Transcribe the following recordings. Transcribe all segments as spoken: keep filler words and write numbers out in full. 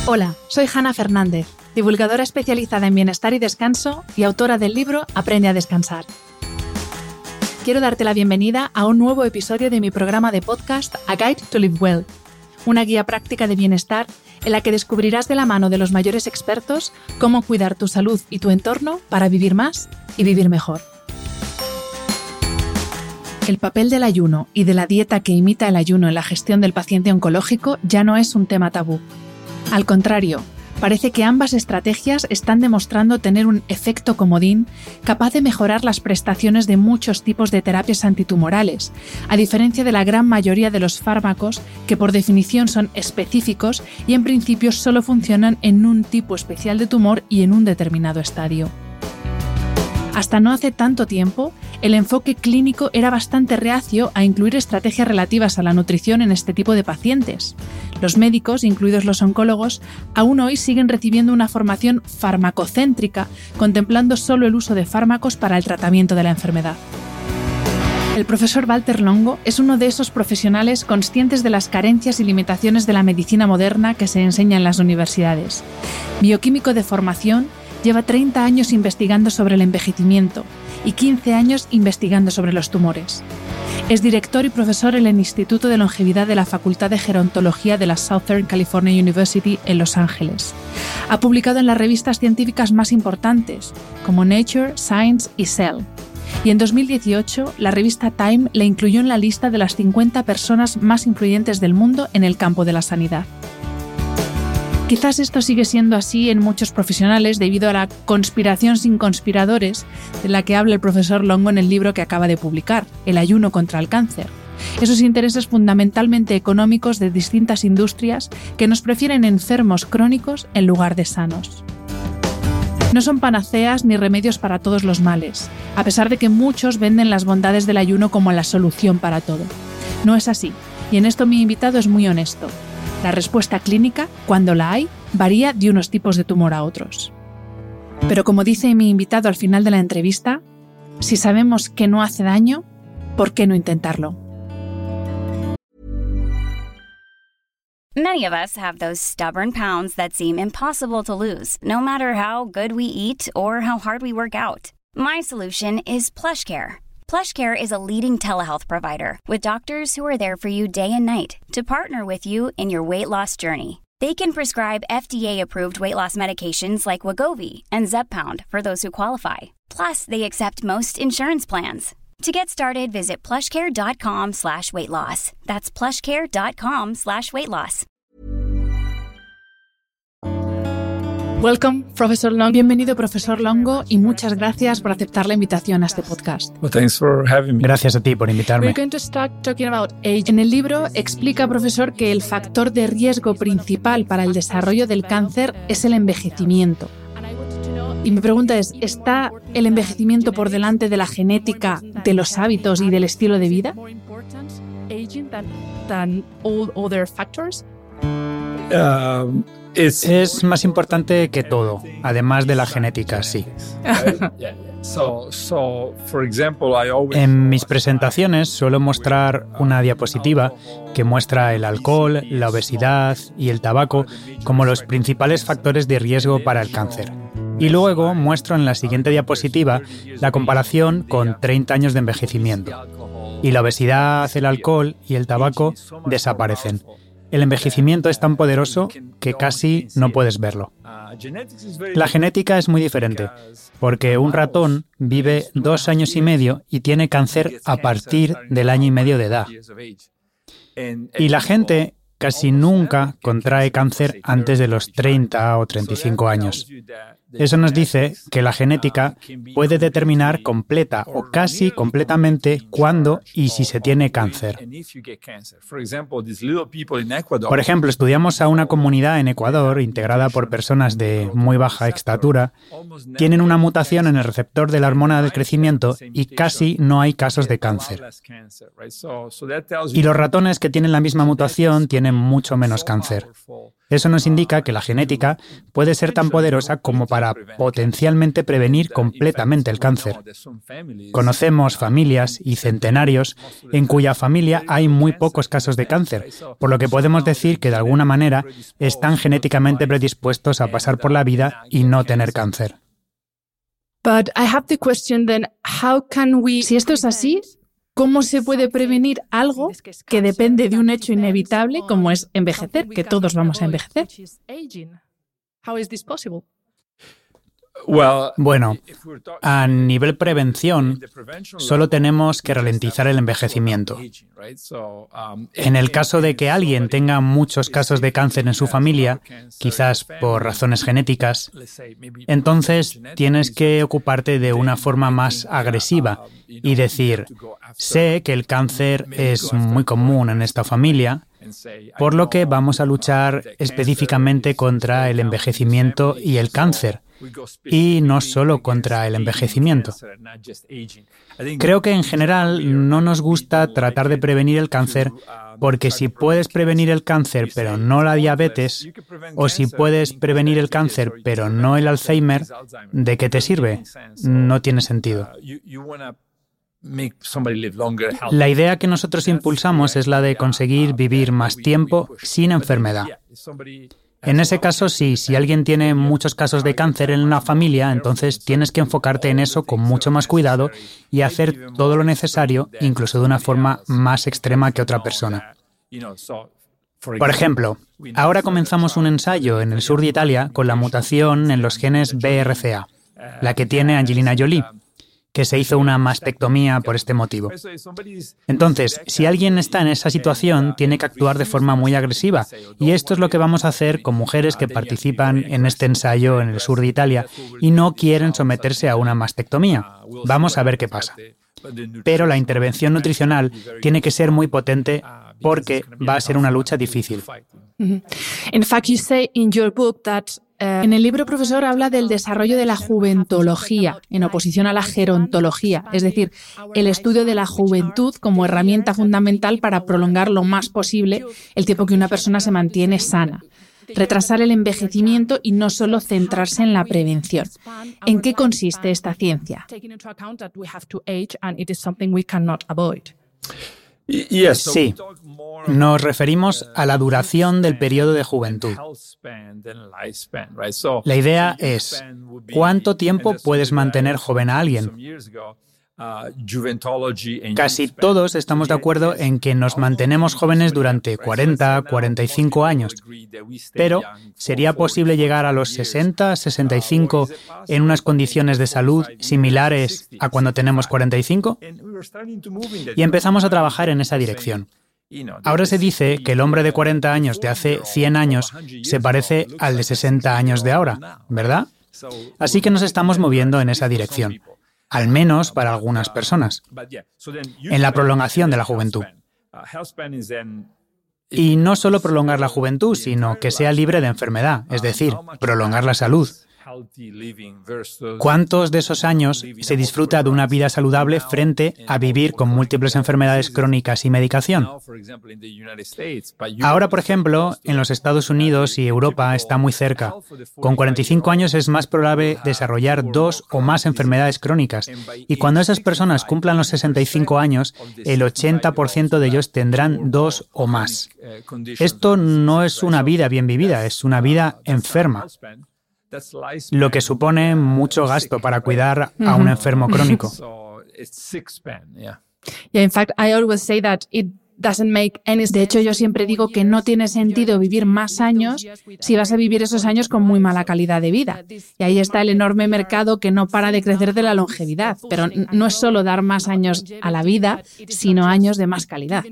Hola, soy Hanna Fernández, divulgadora especializada en bienestar y descanso y autora del libro Aprende a descansar. Quiero darte la bienvenida a un nuevo episodio de mi programa de podcast A Guide to Live Well, una guía práctica de bienestar en la que descubrirás de la mano de los mayores expertos cómo cuidar tu salud y tu entorno para vivir más y vivir mejor. El papel del ayuno y de la dieta que imita el ayuno en la gestión del paciente oncológico ya no es un tema tabú. Al contrario, parece que ambas estrategias están demostrando tener un efecto comodín capaz de mejorar las prestaciones de muchos tipos de terapias antitumorales, a diferencia de la gran mayoría de los fármacos que por definición son específicos y en principio solo funcionan en un tipo especial de tumor y en un determinado estadio. Hasta no hace tanto tiempo, el enfoque clínico era bastante reacio a incluir estrategias relativas a la nutrición en este tipo de pacientes. Los médicos, incluidos los oncólogos, aún hoy siguen recibiendo una formación farmacocéntrica, contemplando solo el uso de fármacos para el tratamiento de la enfermedad. El profesor Valter Longo es uno de esos profesionales conscientes de las carencias y limitaciones de la medicina moderna que se enseña en las universidades. Bioquímico de formación, lleva treinta años investigando sobre el envejecimiento y quince años investigando sobre los tumores. Es director y profesor en el Instituto de Longevidad de la Facultad de Gerontología de la Southern California University en Los Ángeles. Ha publicado en las revistas científicas más importantes, como Nature, Science y Cell. Y en dos mil dieciocho, la revista Time le incluyó en la lista de las cincuenta personas más influyentes del mundo en el campo de la sanidad. Quizás esto sigue siendo así en muchos profesionales debido a la conspiración sin conspiradores de la que habla el profesor Longo en el libro que acaba de publicar, El ayuno contra el cáncer. Esos intereses fundamentalmente económicos de distintas industrias que nos prefieren enfermos crónicos en lugar de sanos. No son panaceas ni remedios para todos los males, a pesar de que muchos venden las bondades del ayuno como la solución para todo. No es así, y en esto mi invitado es muy honesto. La respuesta clínica, cuando la hay, varía de unos tipos de tumor a otros. Pero como dice mi invitado al final de la entrevista, si sabemos que no hace daño, ¿por qué no intentarlo? Many of us have those stubborn pounds that seem impossible to lose, no matter how good we eat or how hard we work out. My solution is PlushCare. PlushCare is a leading telehealth provider with doctors who are there for you day and night to partner with you in your weight loss journey. They can prescribe F D A-approved weight loss medications like Wegovy and Zepbound for those who qualify. Plus, they accept most insurance plans. To get started, visit plushcare.com slash weight loss. That's plushcare.com slash weight loss. Welcome, Professor Longo. Bienvenido, Profesor Longo, y muchas gracias por aceptar la invitación a este podcast. Well, thanks for having me. Gracias a ti por invitarme. We're going to start talking about age. En el libro explica, profesor, que el factor de riesgo principal para el desarrollo del cáncer es el envejecimiento. Y mi pregunta es, ¿está el envejecimiento por delante de la genética, de los hábitos y del estilo de vida? Um, it's, Es más importante que todo, además de la genética, sí. so, so, for example, I always En mis presentaciones suelo mostrar una diapositiva que muestra el alcohol, la obesidad y el tabaco como los principales factores de riesgo para el cáncer. Y luego muestro en la siguiente diapositiva la comparación con treinta años de envejecimiento. Y la obesidad, el alcohol y el tabaco desaparecen. El envejecimiento es tan poderoso que casi no puedes verlo. La genética es muy diferente, porque un ratón vive dos años y medio y tiene cáncer a partir del año y medio de edad. Y la gente casi nunca contrae cáncer antes de los treinta o treinta y cinco años. Eso nos dice que la genética puede determinar completa o casi completamente cuándo y si se tiene cáncer. Por ejemplo, estudiamos a una comunidad en Ecuador integrada por personas de muy baja estatura. Tienen una mutación en el receptor de la hormona del crecimiento y casi no hay casos de cáncer. Y los ratones que tienen la misma mutación tienen mucho menos cáncer. Eso nos indica que la genética puede ser tan poderosa como para potencialmente prevenir completamente el cáncer. Conocemos familias y centenarios en cuya familia hay muy pocos casos de cáncer, por lo que podemos decir que de alguna manera están genéticamente predispuestos a pasar por la vida y no tener cáncer. But I have the question then, how can we... Si esto es así, ¿cómo se puede prevenir algo que depende de un hecho inevitable como es envejecer, que todos vamos a envejecer? Bueno, a nivel prevención, solo tenemos que ralentizar el envejecimiento. En el caso de que alguien tenga muchos casos de cáncer en su familia, quizás por razones genéticas, entonces tienes que ocuparte de una forma más agresiva y decir, sé que el cáncer es muy común en esta familia, por lo que vamos a luchar específicamente contra el envejecimiento y el cáncer, y no solo contra el envejecimiento. Creo que en general no nos gusta tratar de prevenir el cáncer porque si puedes prevenir el cáncer pero no la diabetes, o si puedes prevenir el cáncer pero no el Alzheimer, ¿de qué te sirve? No tiene sentido. La idea que nosotros impulsamos es la de conseguir vivir más tiempo sin enfermedad. En ese caso, sí, si alguien tiene muchos casos de cáncer en una familia, entonces tienes que enfocarte en eso con mucho más cuidado y hacer todo lo necesario, incluso de una forma más extrema que otra persona. Por ejemplo, ahora comenzamos un ensayo en el sur de Italia con la mutación en los genes B R C A, la que tiene Angelina Jolie, que se hizo una mastectomía por este motivo. Entonces, si alguien está en esa situación, tiene que actuar de forma muy agresiva, y esto es lo que vamos a hacer con mujeres que participan en este ensayo en el sur de Italia y no quieren someterse a una mastectomía. Vamos a ver qué pasa. Pero la intervención nutricional tiene que ser muy potente porque va a ser una lucha difícil. In fact, you say in your book that Uh, en el libro, profesor, habla del desarrollo de la juventología en oposición a la gerontología, es decir, el estudio de la juventud como herramienta fundamental para prolongar lo más posible el tiempo que una persona se mantiene sana, retrasar el envejecimiento y no solo centrarse en la prevención. ¿En qué consiste esta ciencia? Sí, nos referimos a la duración del periodo de juventud. La idea es, ¿cuánto tiempo puedes mantener joven a alguien? Casi todos estamos de acuerdo en que nos mantenemos jóvenes durante cuarenta, cuarenta y cinco años, pero ¿sería posible llegar a los sesenta, sesenta y cinco en unas condiciones de salud similares a cuando tenemos cuarenta y cinco? Y empezamos a trabajar en esa dirección. Ahora se dice que el hombre de cuarenta años de hace cien años se parece al de sesenta años de ahora, ¿verdad? Así que nos estamos moviendo en esa dirección. Al menos para algunas personas, en la prolongación de la juventud. Y no solo prolongar la juventud, sino que sea libre de enfermedad, es decir, prolongar la salud. ¿Cuántos de esos años se disfruta de una vida saludable frente a vivir con múltiples enfermedades crónicas y medicación? Ahora, por ejemplo, en los Estados Unidos y Europa está muy cerca. Con cuarenta y cinco años es más probable desarrollar dos o más enfermedades crónicas. Y cuando esas personas cumplan los sesenta y cinco años, el ochenta por ciento de ellos tendrán dos o más. Esto no es una vida bien vivida, es una vida enferma, lo que supone mucho gasto para cuidar a un enfermo crónico. Yeah, in fact, I always say that it doesn't make any sense. De hecho, yo siempre digo que no tiene sentido vivir más años si vas a vivir esos años con muy mala calidad de vida. Y ahí está el enorme mercado que no para de crecer de la longevidad. Pero no es solo dar más años a la vida, sino años de más calidad.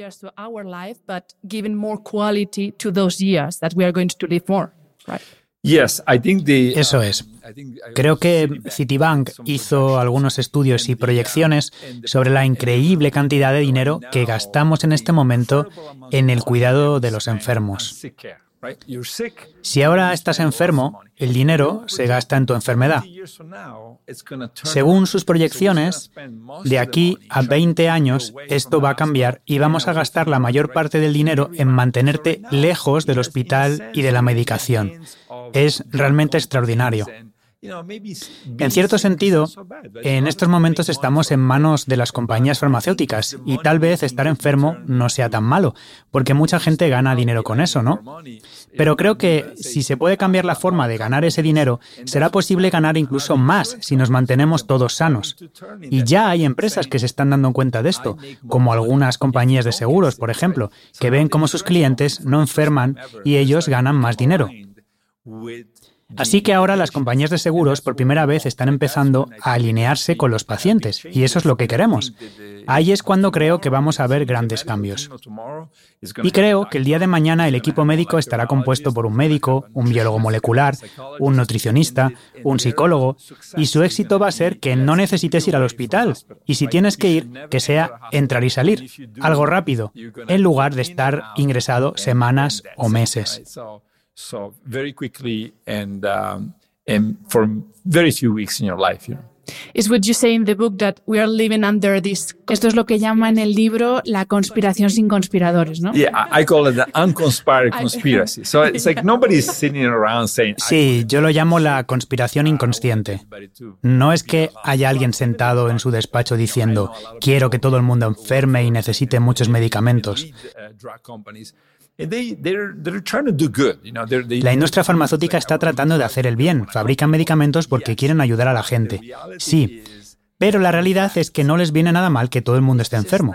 Eso es. Creo que Citibank hizo algunos estudios y proyecciones sobre la increíble cantidad de dinero que gastamos en este momento en el cuidado de los enfermos. Si ahora estás enfermo, el dinero se gasta en tu enfermedad. Según sus proyecciones, de aquí a veinte años esto va a cambiar y vamos a gastar la mayor parte del dinero en mantenerte lejos del hospital y de la medicación. Es realmente extraordinario. En cierto sentido, en estos momentos estamos en manos de las compañías farmacéuticas y tal vez estar enfermo no sea tan malo, porque mucha gente gana dinero con eso, ¿no? Pero creo que si se puede cambiar la forma de ganar ese dinero, será posible ganar incluso más si nos mantenemos todos sanos. Y ya hay empresas que se están dando cuenta de esto, como algunas compañías de seguros, por ejemplo, que ven cómo sus clientes no enferman y ellos ganan más dinero. Así que ahora las compañías de seguros por primera vez están empezando a alinearse con los pacientes, y eso es lo que queremos. Ahí es cuando creo que vamos a ver grandes cambios. Y creo que el día de mañana el equipo médico estará compuesto por un médico, un biólogo molecular, un nutricionista, un psicólogo, y su éxito va a ser que no necesites ir al hospital, y si tienes que ir, que sea entrar y salir, algo rápido, en lugar de estar ingresado semanas o meses. So very quickly and um, and for very few weeks in your life, you know. Is what you say in the book that we are living under this. Esto es lo que llama en el libro la conspiración sin conspiradores, ¿no? Yeah, I call it the unconspired conspiracy. So it's like nobody's sitting around saying. Sí, yo lo llamo la conspiración inconsciente. No es que haya alguien sentado en su despacho diciendo quiero que todo el mundo enferme y necesite muchos medicamentos. La industria farmacéutica está tratando de hacer el bien, fabrican medicamentos porque quieren ayudar a la gente. Sí, pero la realidad es que no les viene nada mal que todo el mundo esté enfermo.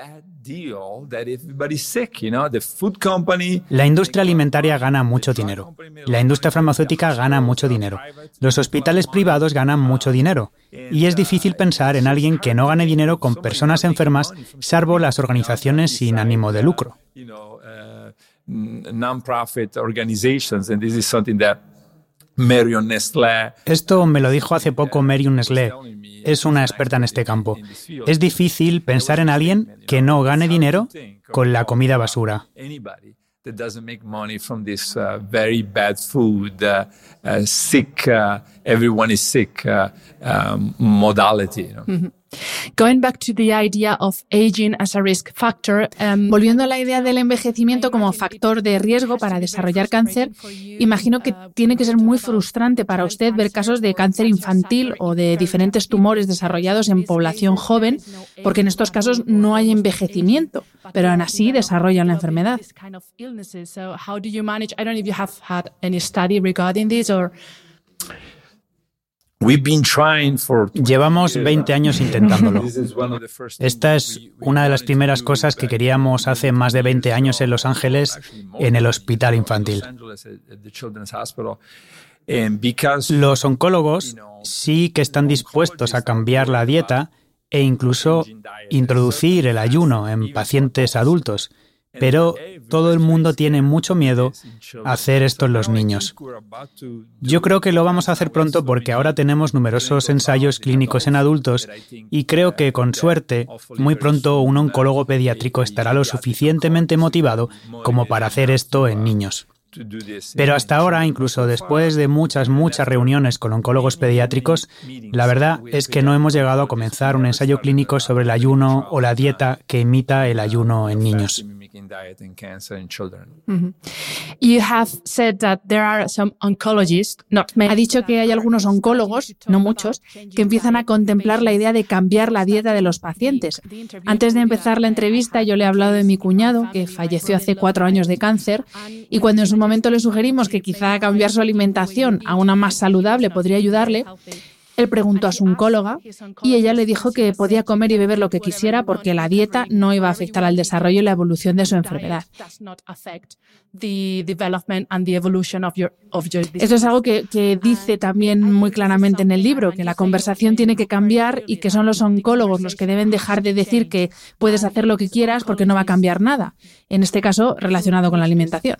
La industria alimentaria gana mucho dinero. La industria farmacéutica gana mucho dinero. Los hospitales privados ganan mucho dinero. Y es difícil pensar en alguien que no gane dinero con personas enfermas, salvo las organizaciones sin ánimo de lucro. Non-profit organizations, and this is something that Marion Nestlé. Esto me lo dijo hace poco Marion Nestlé. Es una experta en este campo. Es difícil pensar en alguien que no gane dinero con la comida basura. That doesn't make money from this uh, very bad food, uh, uh, sick, uh, everyone is sick uh, um, modality. You know? Mm-hmm. Going back to the idea of aging as a risk factor, um, volviendo a la idea del envejecimiento como factor de riesgo para desarrollar cáncer, imagino que tiene que ser muy frustrante para usted ver casos de cáncer infantil o de diferentes tumores desarrollados en población joven, porque en estos casos no hay envejecimiento, pero aún así desarrollan la enfermedad. So how do you manage? I don't know if you have had any study regarding this or... Llevamos veinte años intentándolo. Esta es una de las primeras cosas que queríamos hace más de veinte años en Los Ángeles, en el hospital infantil. Los oncólogos sí que están dispuestos a cambiar la dieta e incluso introducir el ayuno en pacientes adultos, pero todo el mundo tiene mucho miedo a hacer esto en los niños. Yo creo que lo vamos a hacer pronto porque ahora tenemos numerosos ensayos clínicos en adultos y creo que, con suerte, muy pronto un oncólogo pediátrico estará lo suficientemente motivado como para hacer esto en niños. Pero hasta ahora, incluso después de muchas, muchas reuniones con oncólogos pediátricos, la verdad es que no hemos llegado a comenzar un ensayo clínico sobre el ayuno o la dieta que imita el ayuno en niños. Mm-hmm. You have said that there are some oncologists, not many. Ha dicho que hay algunos oncólogos, no muchos, que empiezan a contemplar la idea de cambiar la dieta de los pacientes. Antes de empezar la entrevista, yo le he hablado de mi cuñado, que falleció hace cuatro años de cáncer, y cuando en su momento le sugerimos que quizá cambiar su alimentación a una más saludable podría ayudarle, él preguntó a su oncóloga y ella le dijo que podía comer y beber lo que quisiera porque la dieta no iba a afectar al desarrollo y la evolución de su enfermedad. Esto es algo que, que dice también muy claramente en el libro, que la conversación tiene que cambiar y que son los oncólogos los que deben dejar de decir que puedes hacer lo que quieras porque no va a cambiar nada, en este caso relacionado con la alimentación.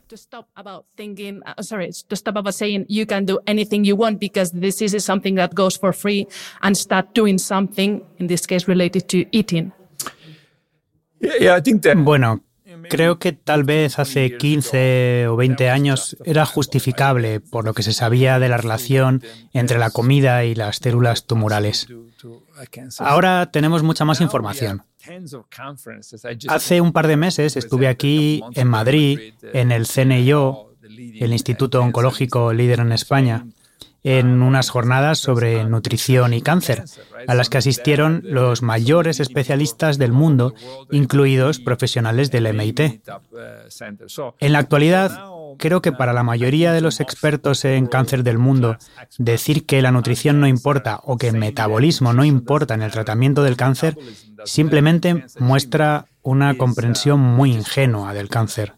Free and start doing something, in this case related to eating. Yeah, I think that Bueno, creo que tal vez hace quince o veinte años era justificable por lo que se sabía de la relación entre la comida y las células tumorales. Ahora tenemos mucha más información. Hace un par de meses estuve aquí en Madrid, en el C N I O, el Instituto Oncológico líder en España, en unas jornadas sobre nutrición y cáncer, a las que asistieron los mayores especialistas del mundo, incluidos profesionales del M I T. En la actualidad, creo que para la mayoría de los expertos en cáncer del mundo, decir que la nutrición no importa o que el metabolismo no importa en el tratamiento del cáncer, simplemente muestra una comprensión muy ingenua del cáncer.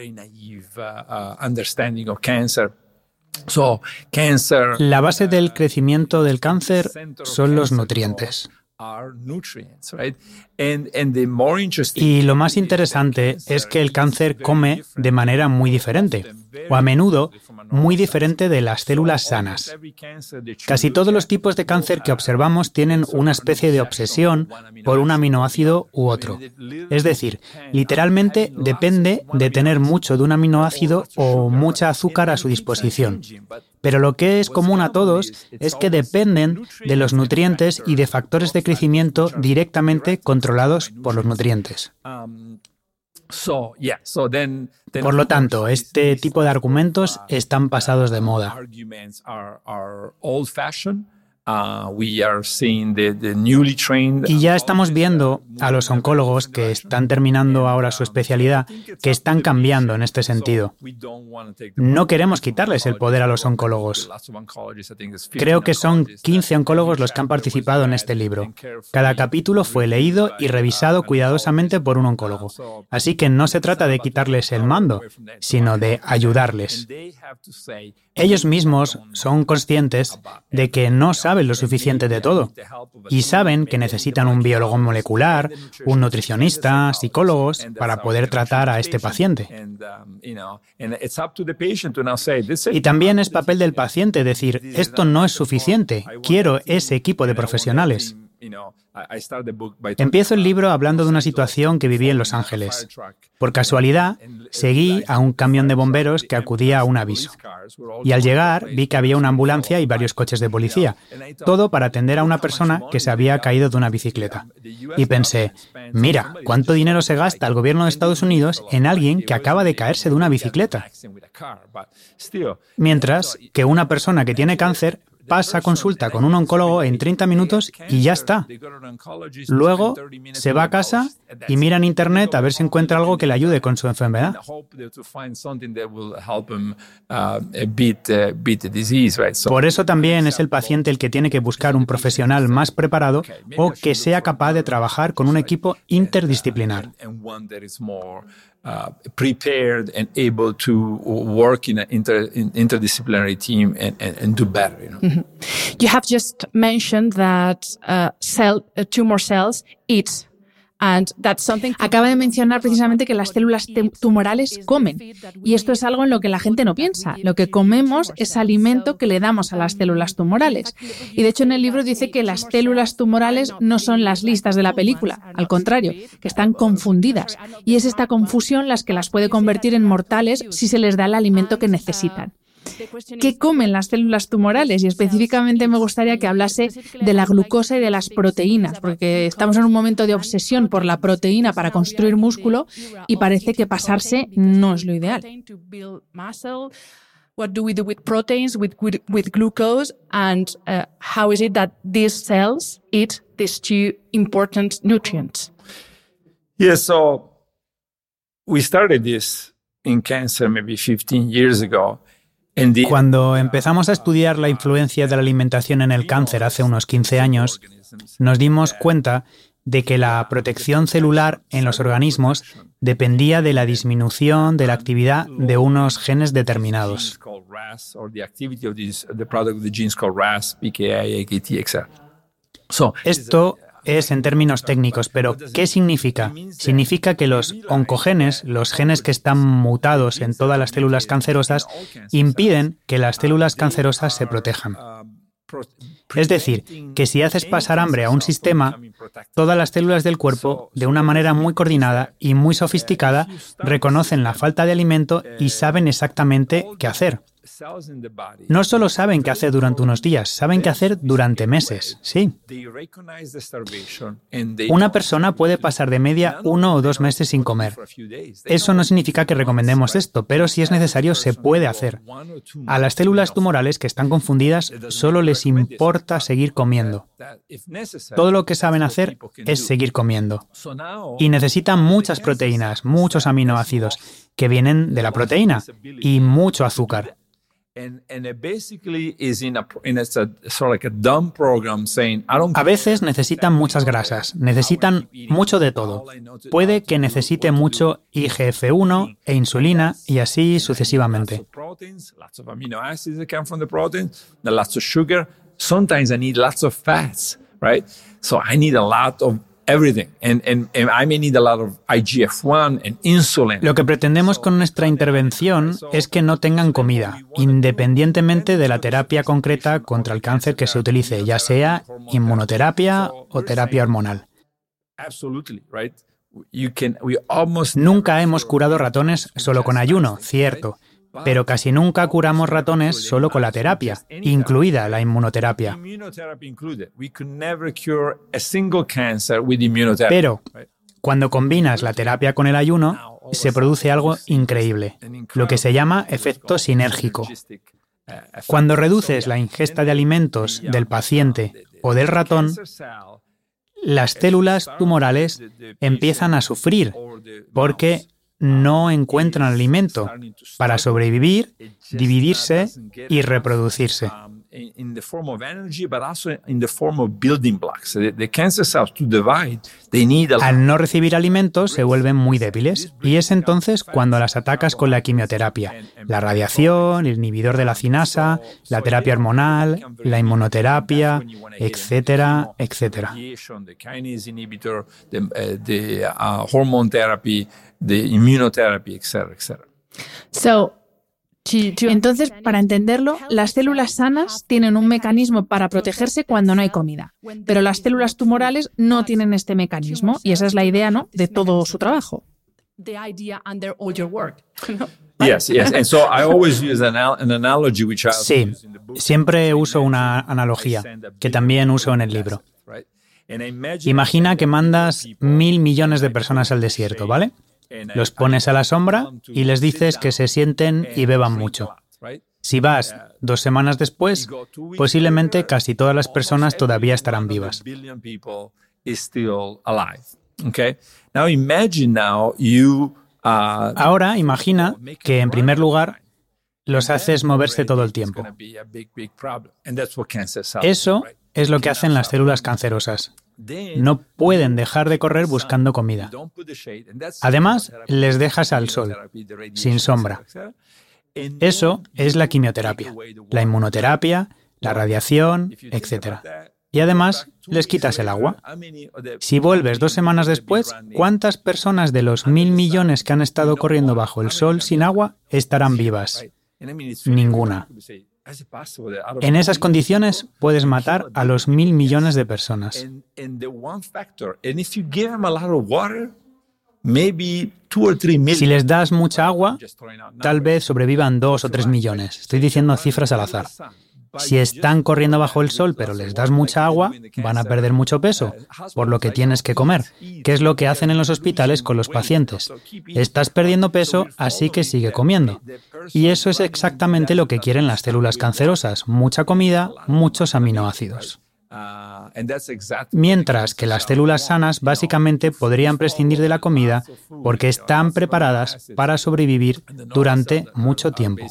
La base del crecimiento del cáncer son los nutrientes. Y lo más interesante es que el cáncer come de manera muy diferente, o a menudo muy diferente de las células sanas. Casi todos los tipos de cáncer que observamos tienen una especie de obsesión por un aminoácido u otro. Es decir, literalmente depende de tener mucho de un aminoácido o mucha azúcar a su disposición. Pero lo que es común a todos es que dependen de los nutrientes y de factores de crecimiento directamente controlados por los nutrientes. Por lo tanto, este tipo de argumentos están pasados de moda. Y ya estamos viendo a los oncólogos que están terminando ahora su especialidad que están cambiando en este sentido. No queremos quitarles el poder a los oncólogos. Creo que son quince oncólogos los que han participado en este libro. Cada capítulo fue leído y revisado cuidadosamente por un oncólogo. Así que no se trata de quitarles el mando, sino de ayudarles. Ellos mismos son conscientes de que no saben lo suficiente de todo y saben que necesitan un biólogo molecular, un nutricionista, psicólogos para poder tratar a este paciente. Y también es papel del paciente decir, esto no es suficiente, quiero ese equipo de profesionales. Empiezo el libro hablando de una situación que viví en Los Ángeles. Por casualidad, seguí a un camión de bomberos que acudía a un aviso. Y al llegar, vi que había una ambulancia y varios coches de policía, todo para atender a una persona que se había caído de una bicicleta. Y pensé, mira, ¿cuánto dinero se gasta el gobierno de Estados Unidos en alguien que acaba de caerse de una bicicleta? Mientras que una persona que tiene cáncer pasa consulta con un oncólogo en treinta minutos y ya está. Luego se va a casa y mira en internet a ver si encuentra algo que le ayude con su enfermedad. Por eso también es el paciente el que tiene que buscar un profesional más preparado o que sea capaz de trabajar con un equipo interdisciplinar. Uh, prepared and able to work in an inter, in interdisciplinary team and, and, and do better. You know? Mm-hmm. You have just mentioned that uh, cell, uh, tumor cells eat. And that's something. Acaba de mencionar precisamente que las células tumorales comen. Y esto es algo en lo que la gente no piensa. Lo que comemos es alimento que le damos a las células tumorales. Y de hecho en el libro dice que las células tumorales no son las listas de la película. Al contrario, que están confundidas. Y es esta confusión las que las puede convertir en mortales si se les da el alimento que necesitan. ¿Qué comen las células tumorales? Y específicamente me gustaría que hablase de la glucosa y de las proteínas, porque estamos en un momento de obsesión por la proteína para construir músculo y parece que pasarse no es lo ideal. What do we do with proteins, with, with, with glucose, and uh, how is it that these cells eat these two important nutrients? Yeah, so we started this in cancer maybe fifteen years ago. Cuando empezamos a estudiar la influencia de la alimentación en el cáncer hace unos quince años, nos dimos cuenta de que la protección celular en los organismos dependía de la disminución de la actividad de unos genes determinados. Esto es en términos técnicos, pero ¿qué significa? Significa que los oncogenes, los genes que están mutados en todas las células cancerosas, impiden que las células cancerosas se protejan. Es decir, que si haces pasar hambre a un sistema, todas las células del cuerpo, de una manera muy coordinada y muy sofisticada, reconocen la falta de alimento y saben exactamente qué hacer. No solo saben qué hacer durante unos días, saben qué hacer durante meses, sí. Una persona puede pasar de media uno o dos meses sin comer. Eso no significa que recomendemos esto, pero si es necesario se puede hacer. A las células tumorales que están confundidas solo les importa seguir comiendo. Todo lo que saben hacer es seguir comiendo. Y necesitan muchas proteínas, muchos aminoácidos, que vienen de la proteína, y mucho azúcar. A veces necesitan muchas grasas, necesitan mucho de todo. Puede que necesite mucho I G F uno e insulina y así sucesivamente. Everything. And, and, and I may need a lot of I G F one and insulin. Lo que pretendemos con nuestra intervención es que no tengan comida, independientemente de la terapia concreta contra el cáncer que se utilice, ya sea inmunoterapia o terapia hormonal. Nunca hemos curado ratones solo con ayuno, cierto, pero casi nunca curamos ratones solo con la terapia, incluida la inmunoterapia. Pero cuando combinas la terapia con el ayuno, se produce algo increíble, lo que se llama efecto sinérgico. Cuando reduces la ingesta de alimentos del paciente o del ratón, las células tumorales empiezan a sufrir porque no encuentran alimento para sobrevivir, dividirse y reproducirse. Al no recibir alimentos se vuelven muy débiles y es entonces cuando las atacas con la quimioterapia, la radiación, el inhibidor de la cinasa, la terapia hormonal, la inmunoterapia, etcétera, etcétera. de immunotherapy, etcétera, etcétera. So, entonces, para entenderlo, las células sanas tienen un mecanismo para protegerse cuando no hay comida, pero las células tumorales no tienen este mecanismo y esa es la idea, ¿no?, de todo su trabajo. Yes, yes. And so I always use an, an analogy which I Sí, siempre uso una analogía que también uso en el libro. Imagina que mandas mil millones de personas al desierto, ¿vale? Los pones a la sombra y les dices que se sienten y beban mucho. Si vas dos semanas después, posiblemente casi todas las personas todavía estarán vivas. Ahora imagina que, en primer lugar, los haces moverse todo el tiempo. Eso es lo que hacen las células cancerosas. No pueden dejar de correr buscando comida. Además, les dejas al sol, sin sombra. Eso es la quimioterapia, la inmunoterapia, la radiación, etcétera. Y además, les quitas el agua. Si vuelves dos semanas después, ¿cuántas personas de los mil millones que han estado corriendo bajo el sol sin agua estarán vivas? Ninguna. En esas condiciones puedes matar a los mil millones de personas. Si les das mucha agua, tal vez sobrevivan dos o tres millones. Estoy diciendo cifras al azar. Si están corriendo bajo el sol pero les das mucha agua, van a perder mucho peso, por lo que tienes que comer, que es lo que hacen en los hospitales con los pacientes. Estás perdiendo peso, así que sigue comiendo. Y eso es exactamente lo que quieren las células cancerosas, mucha comida, muchos aminoácidos. Mientras que las células sanas básicamente podrían prescindir de la comida porque están preparadas para sobrevivir durante mucho tiempo.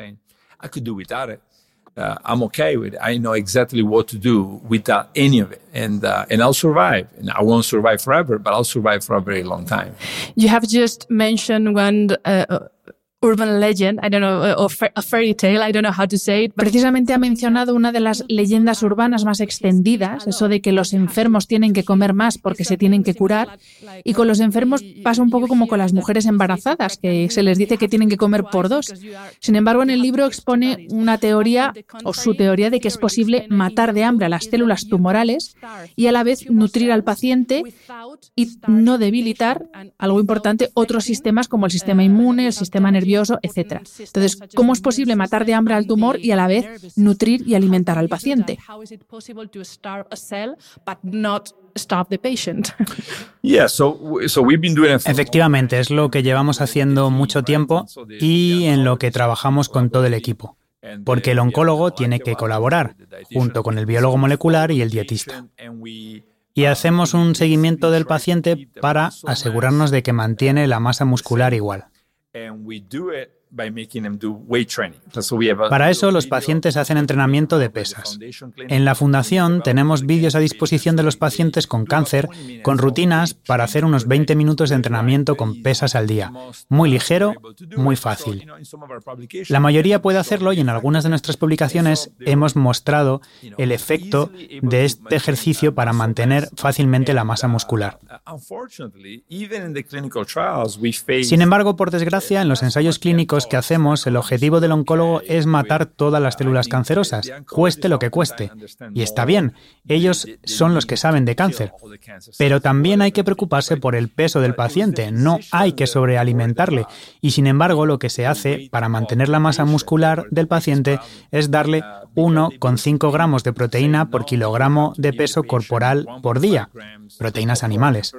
Uh, I'm okay with it. I know exactly what to do without any of it, and uh, and I'll survive. And I won't survive forever, but I'll survive for a very long time. You have just mentioned one uh, urban legend, I don't know, or a fairy tale, I don't know how to say it. Precisamente ha mencionado una de las leyendas urbanas más extendidas, eso de que los enfermos tienen que comer más porque se tienen que curar. Y con los enfermos pasa un poco como con las mujeres embarazadas, que se les dice que tienen que comer por dos. Sin embargo, en el libro expone una teoría, o su teoría, de que es posible matar de hambre a las células tumorales y a la vez nutrir al paciente y no debilitar, algo importante, otros sistemas como el sistema inmune, el sistema nervioso, etcétera. Entonces, ¿cómo es posible matar de hambre al tumor y a la vez nutrir y alimentar al paciente? Efectivamente, es lo que llevamos haciendo mucho tiempo y en lo que trabajamos con todo el equipo. Porque el oncólogo tiene que colaborar, junto con el biólogo molecular y el dietista. Y hacemos un seguimiento del paciente para asegurarnos de que mantiene la masa muscular igual. Para eso, los pacientes hacen entrenamiento de pesas. En la Fundación tenemos vídeos a disposición de los pacientes con cáncer, con rutinas para hacer unos veinte minutos de entrenamiento con pesas al día. Muy ligero, muy fácil. La mayoría puede hacerlo y en algunas de nuestras publicaciones hemos mostrado el efecto de este ejercicio para mantener fácilmente la masa muscular. Sin embargo, por desgracia, en los ensayos clínicos que hacemos, el objetivo del oncólogo es matar todas las células cancerosas, cueste lo que cueste. Y está bien, ellos son los que saben de cáncer. Pero también hay que preocuparse por el peso del paciente, no hay que sobrealimentarle. Y sin embargo, lo que se hace para mantener la masa muscular del paciente es darle uno coma cinco gramos de proteína por kilogramo de peso corporal por día, proteínas animales.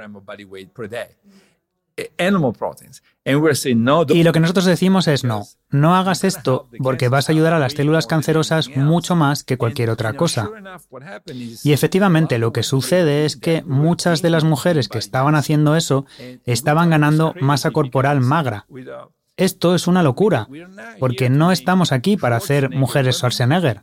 Y lo que nosotros decimos es no, no hagas esto porque vas a ayudar a las células cancerosas mucho más que cualquier otra cosa. Y efectivamente lo que sucede es que muchas de las mujeres que estaban haciendo eso estaban ganando masa corporal magra. Esto es una locura, porque no estamos aquí para hacer mujeres Schwarzenegger.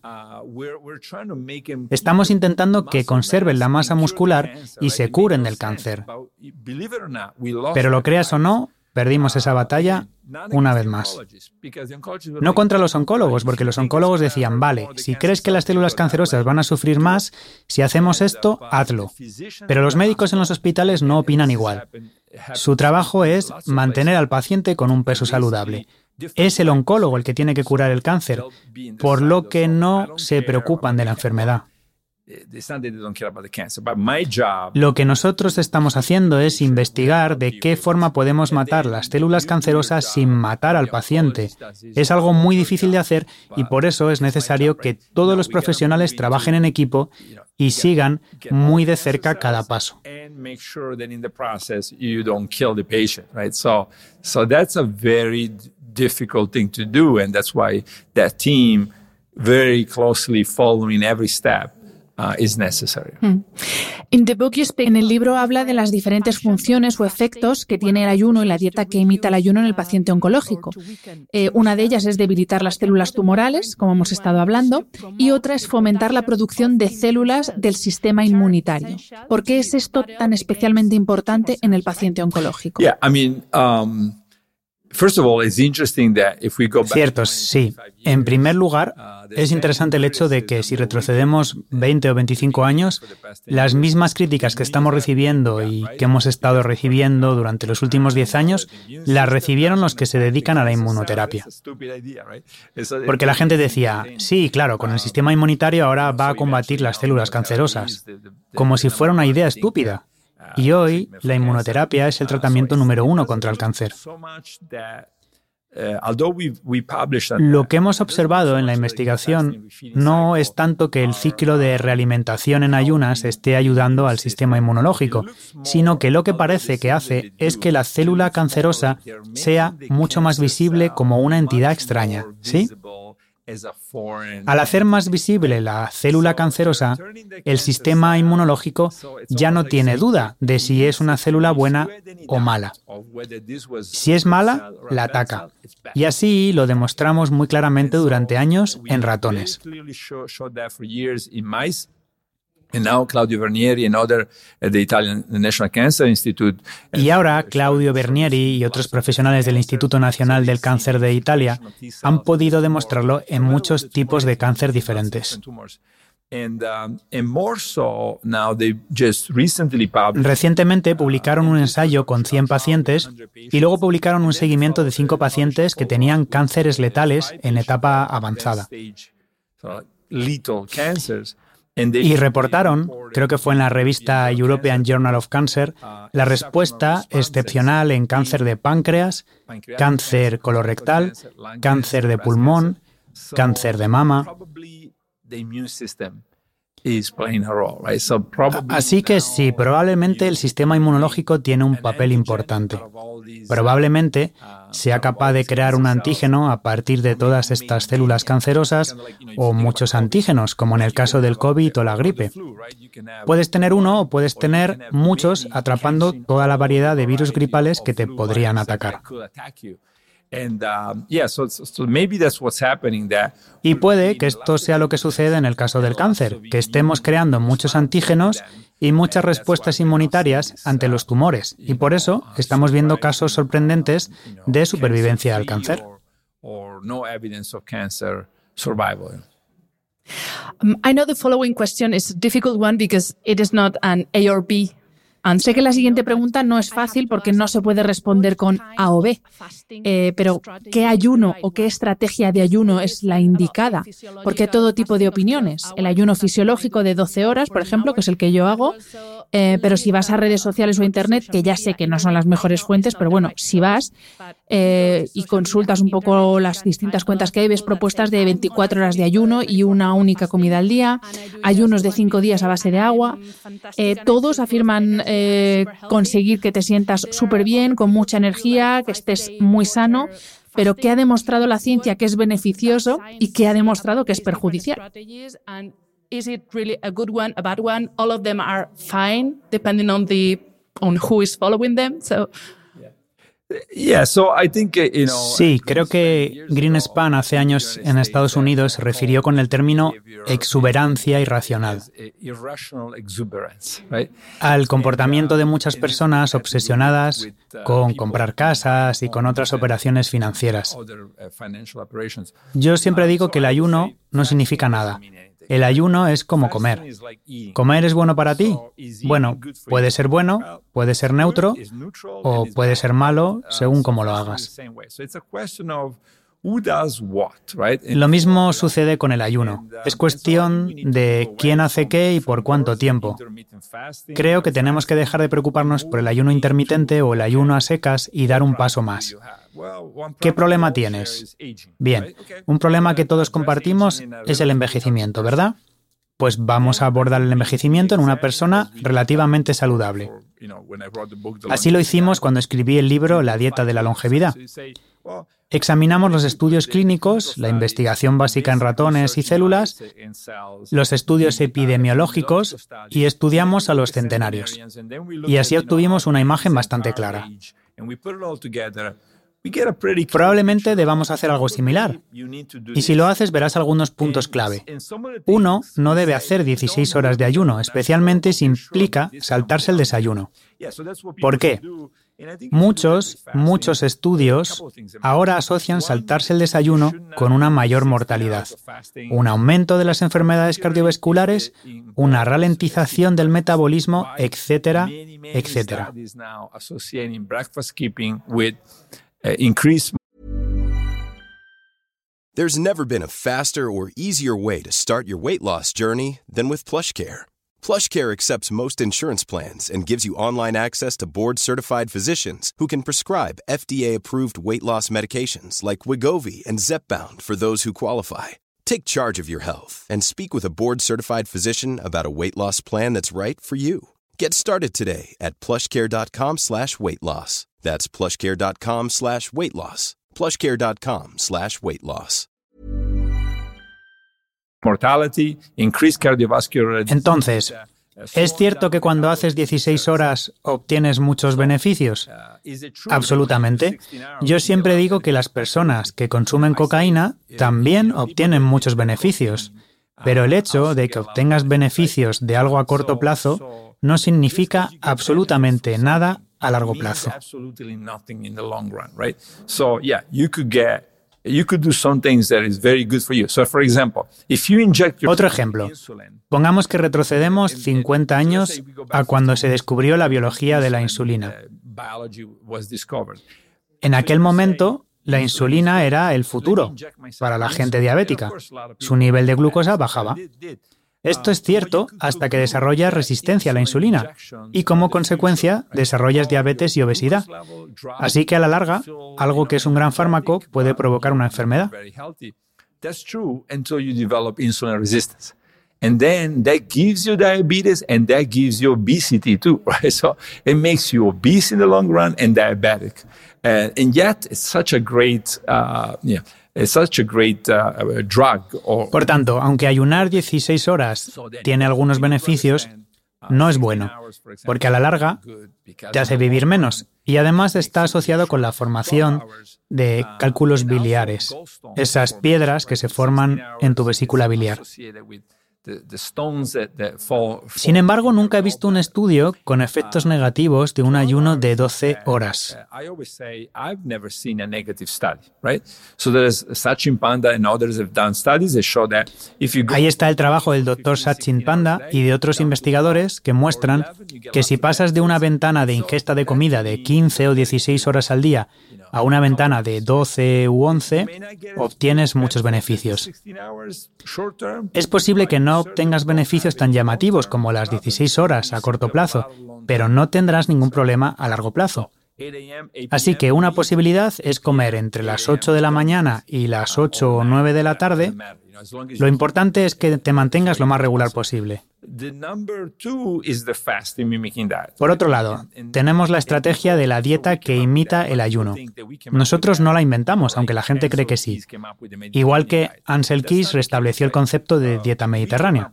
Estamos intentando que conserven la masa muscular y se curen del cáncer. Pero lo creas o no, perdimos esa batalla una vez más. No contra los oncólogos, porque los oncólogos decían, vale, si crees que las células cancerosas van a sufrir más, si hacemos esto, hazlo. Pero los médicos en los hospitales no opinan igual. Su trabajo es mantener al paciente con un peso saludable. Es el oncólogo el que tiene que curar el cáncer, por lo que no se preocupan de la enfermedad. Lo que nosotros estamos haciendo es investigar de qué forma podemos matar las células cancerosas sin matar al paciente. Es algo muy difícil de hacer y por eso es necesario que todos los profesionales trabajen en equipo y sigan muy de cerca cada paso. Difficult thing to do, and that's why that team very closely following every step uh, is necessary. Hmm. In the book you speak, en el libro habla de las diferentes funciones o efectos que tiene el ayuno y la dieta que imita el ayuno en el paciente oncológico. Eh, una de ellas es debilitar las células tumorales, como hemos estado hablando, y otra es fomentar la producción de células del sistema inmunitario. ¿Por qué es esto tan especialmente importante en el paciente oncológico? Yeah, I mean, um, Cierto, sí. En primer lugar, es interesante el hecho de que si retrocedemos veinte o veinticinco años, las mismas críticas que estamos recibiendo y que hemos estado recibiendo durante los últimos diez años, las recibieron los que se dedican a la inmunoterapia. Porque la gente decía, sí, claro, con el sistema inmunitario ahora va a combatir las células cancerosas, como si fuera una idea estúpida. Y hoy, la inmunoterapia es el tratamiento número uno contra el cáncer. Lo que hemos observado en la investigación no es tanto que el ciclo de realimentación en ayunas esté ayudando al sistema inmunológico, sino que lo que parece que hace es que la célula cancerosa sea mucho más visible como una entidad extraña, ¿sí? Al hacer más visible la célula cancerosa, el sistema inmunológico ya no tiene duda de si es una célula buena o mala. Si es mala, la ataca. Y así lo demostramos muy claramente durante años en ratones. And now Claudio Vernieri and other at the Italian National Cancer Institute. Y ahora Claudio Vernieri y otros profesionales del Instituto Nacional del Cáncer de Italia han podido demostrarlo en muchos tipos de cáncer diferentes. Recientemente publicaron un ensayo con cien pacientes y luego publicaron un seguimiento de cinco pacientes que tenían cánceres letales en etapa avanzada. Y reportaron, creo que fue en la revista European Journal of Cancer, la respuesta excepcional en cáncer de páncreas, cáncer colorectal, cáncer de pulmón, cáncer de mama. Así que sí, probablemente el sistema inmunológico tiene un papel importante. Probablemente sea capaz de crear un antígeno a partir de todas estas células cancerosas o muchos antígenos, como en el caso del COVID o la gripe. Puedes tener uno o puedes tener muchos atrapando toda la variedad de virus gripales que te podrían atacar. Y puede que esto sea lo que sucede en el caso del cáncer, que estemos creando muchos antígenos y muchas respuestas inmunitarias ante los tumores, y por eso estamos viendo casos sorprendentes de supervivencia al cáncer. Um, I know the following question is a difficult one because it is not an A or B. Sé que la siguiente pregunta no es fácil porque no se puede responder con A o B, eh, pero ¿qué ayuno o qué estrategia de ayuno es la indicada? Porque hay todo tipo de opiniones. El ayuno fisiológico de doce horas, por ejemplo, que es el que yo hago, eh, pero si vas a redes sociales o a internet, que ya sé que no son las mejores fuentes, pero bueno, si vas eh, y consultas un poco las distintas cuentas que hay, ves propuestas de veinticuatro horas de ayuno y una única comida al día, ayunos de cinco días a base de agua, eh, todos afirman Eh, conseguir que te sientas súper bien, con mucha energía, que estés muy sano, pero ¿qué ha demostrado la ciencia que es beneficioso y qué ha demostrado que es perjudicial? Is it really a good one, a bad one? All of them are fine, depending on the on who is following them. So. Sí, creo que Greenspan hace años en Estados Unidos se refirió con el término exuberancia irracional al comportamiento de muchas personas obsesionadas con comprar casas y con otras operaciones financieras. Yo siempre digo que el ayuno no significa nada. El ayuno es como comer. ¿Comer es bueno para ti? Bueno, puede ser bueno, puede ser neutro o puede ser malo según cómo lo hagas. Lo mismo sucede con el ayuno. Es cuestión de quién hace qué y por cuánto tiempo. Creo que tenemos que dejar de preocuparnos por el ayuno intermitente o el ayuno a secas y dar un paso más. ¿Qué problema tienes? Bien, un problema que todos compartimos es el envejecimiento, ¿verdad? Pues vamos a abordar el envejecimiento en una persona relativamente saludable. Así lo hicimos cuando escribí el libro La dieta de la longevidad. Examinamos los estudios clínicos, la investigación básica en ratones y células, los estudios epidemiológicos y estudiamos a los centenarios. Y así obtuvimos una imagen bastante clara. Probablemente debamos hacer algo similar. Y si lo haces, verás algunos puntos clave. Uno, no debe hacer dieciséis horas de ayuno, especialmente si implica saltarse el desayuno. ¿Por qué? Muchos, muchos estudios ahora asocian saltarse el desayuno con una mayor mortalidad, un aumento de las enfermedades cardiovasculares, una ralentización del metabolismo, etcétera, etcétera. There's never been a faster or easier way to start your weight loss journey than with PlushCare. PlushCare accepts most insurance plans and gives you online access to board-certified physicians who can prescribe F D A-approved weight loss medications like Wegovy and Zepbound for those who qualify. Take charge of your health and speak with a board-certified physician about a weight loss plan that's right for you. Get started today at plushcare.com slash weight loss. That's plushcare.com slash weight loss. plushcare.com slash weight loss. Entonces, ¿es cierto que cuando haces dieciséis horas obtienes muchos beneficios? Absolutamente. Yo siempre digo que las personas que consumen cocaína también obtienen muchos beneficios. Pero el hecho de que obtengas beneficios de algo a corto plazo no significa absolutamente nada a largo plazo. Otro ejemplo. Pongamos que retrocedemos cincuenta años a cuando se descubrió la biología de la insulina. En aquel momento, la insulina era el futuro para la gente diabética. Su nivel de glucosa bajaba. Esto es cierto hasta que desarrollas resistencia a la insulina y, como consecuencia, desarrollas diabetes y obesidad. Así que, a la larga, algo que es un gran fármaco puede provocar una enfermedad. And then that gives you diabetes and that gives you obesity too, right? So it makes you obese in the long run and diabetic. Uh, and yet it's such a great, uh, yeah, it's such a great uh, drug. Or, Por tanto, aunque ayunar dieciséis horas tiene algunos beneficios, no es bueno, porque a la larga te hace vivir menos y además está asociado con la formación de cálculos biliares, esas piedras que se forman en tu vesícula biliar. Sin embargo, nunca he visto un estudio con efectos negativos de un ayuno de doce horas. Ahí está el trabajo del doctor Sachin Panda y de otros investigadores que muestran que si pasas de una ventana de ingesta de comida de quince o dieciséis horas al día a una ventana de doce u once, obtienes muchos beneficios. Es posible que no obtengas beneficios tan llamativos como las dieciséis horas a corto plazo, pero no tendrás ningún problema a largo plazo. Así que una posibilidad es comer entre las ocho de la mañana y las ocho o nueve de la tarde. Lo importante es que te mantengas lo más regular posible. Por otro lado, tenemos la estrategia de la dieta que imita el ayuno. Nosotros no la inventamos, aunque la gente cree que sí. Igual que Ansel Keys restableció el concepto de dieta mediterránea.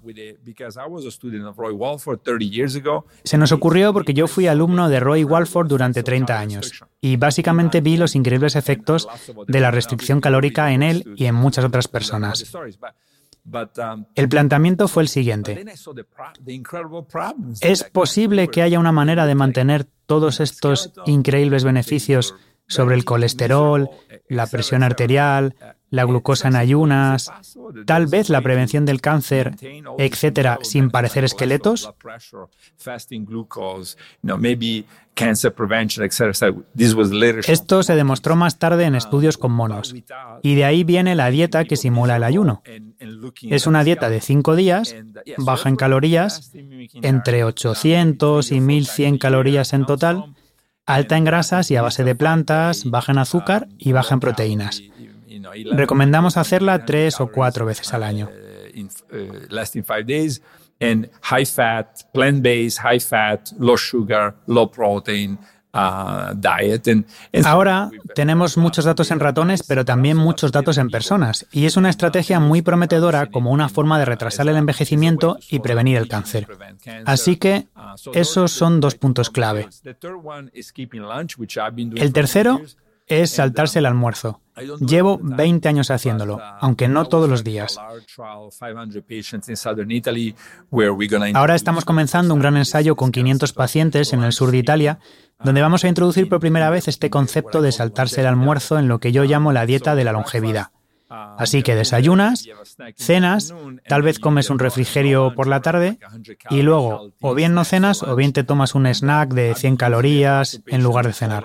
Se nos ocurrió porque yo fui alumno de Roy Walford durante treinta años y básicamente vi los increíbles efectos de la restricción calórica en él y en muchas otras personas. El planteamiento fue el siguiente. ¿Es posible que haya una manera de mantener todos estos increíbles beneficios sobre el colesterol, la presión arterial, la glucosa en ayunas, tal vez la prevención del cáncer, etcétera, sin parecer esqueletos? Esto se demostró más tarde en estudios con monos, y de ahí viene la dieta que simula el ayuno. Es una dieta de cinco días, baja en calorías, entre ochocientos y mil cien calorías en total, alta en grasas y a base de plantas, baja en azúcar y baja en proteínas. Recomendamos hacerla tres o cuatro veces al año. And high fat, plant-based, high fat, low sugar, low protein uh, diet. And, and Ahora tenemos muchos datos en ratones, pero también muchos datos en personas, y es una estrategia muy prometedora como una forma de retrasar el envejecimiento y prevenir el cáncer. Así que esos son dos puntos clave. El tercero es saltarse el almuerzo. Llevo veinte años haciéndolo, aunque no todos los días. Ahora estamos comenzando un gran ensayo con quinientos pacientes en el sur de Italia, donde vamos a introducir por primera vez este concepto de saltarse el almuerzo en lo que yo llamo la dieta de la longevidad. Así que desayunas, cenas, tal vez comes un refrigerio por la tarde y luego o bien no cenas o bien te tomas un snack de cien calorías en lugar de cenar.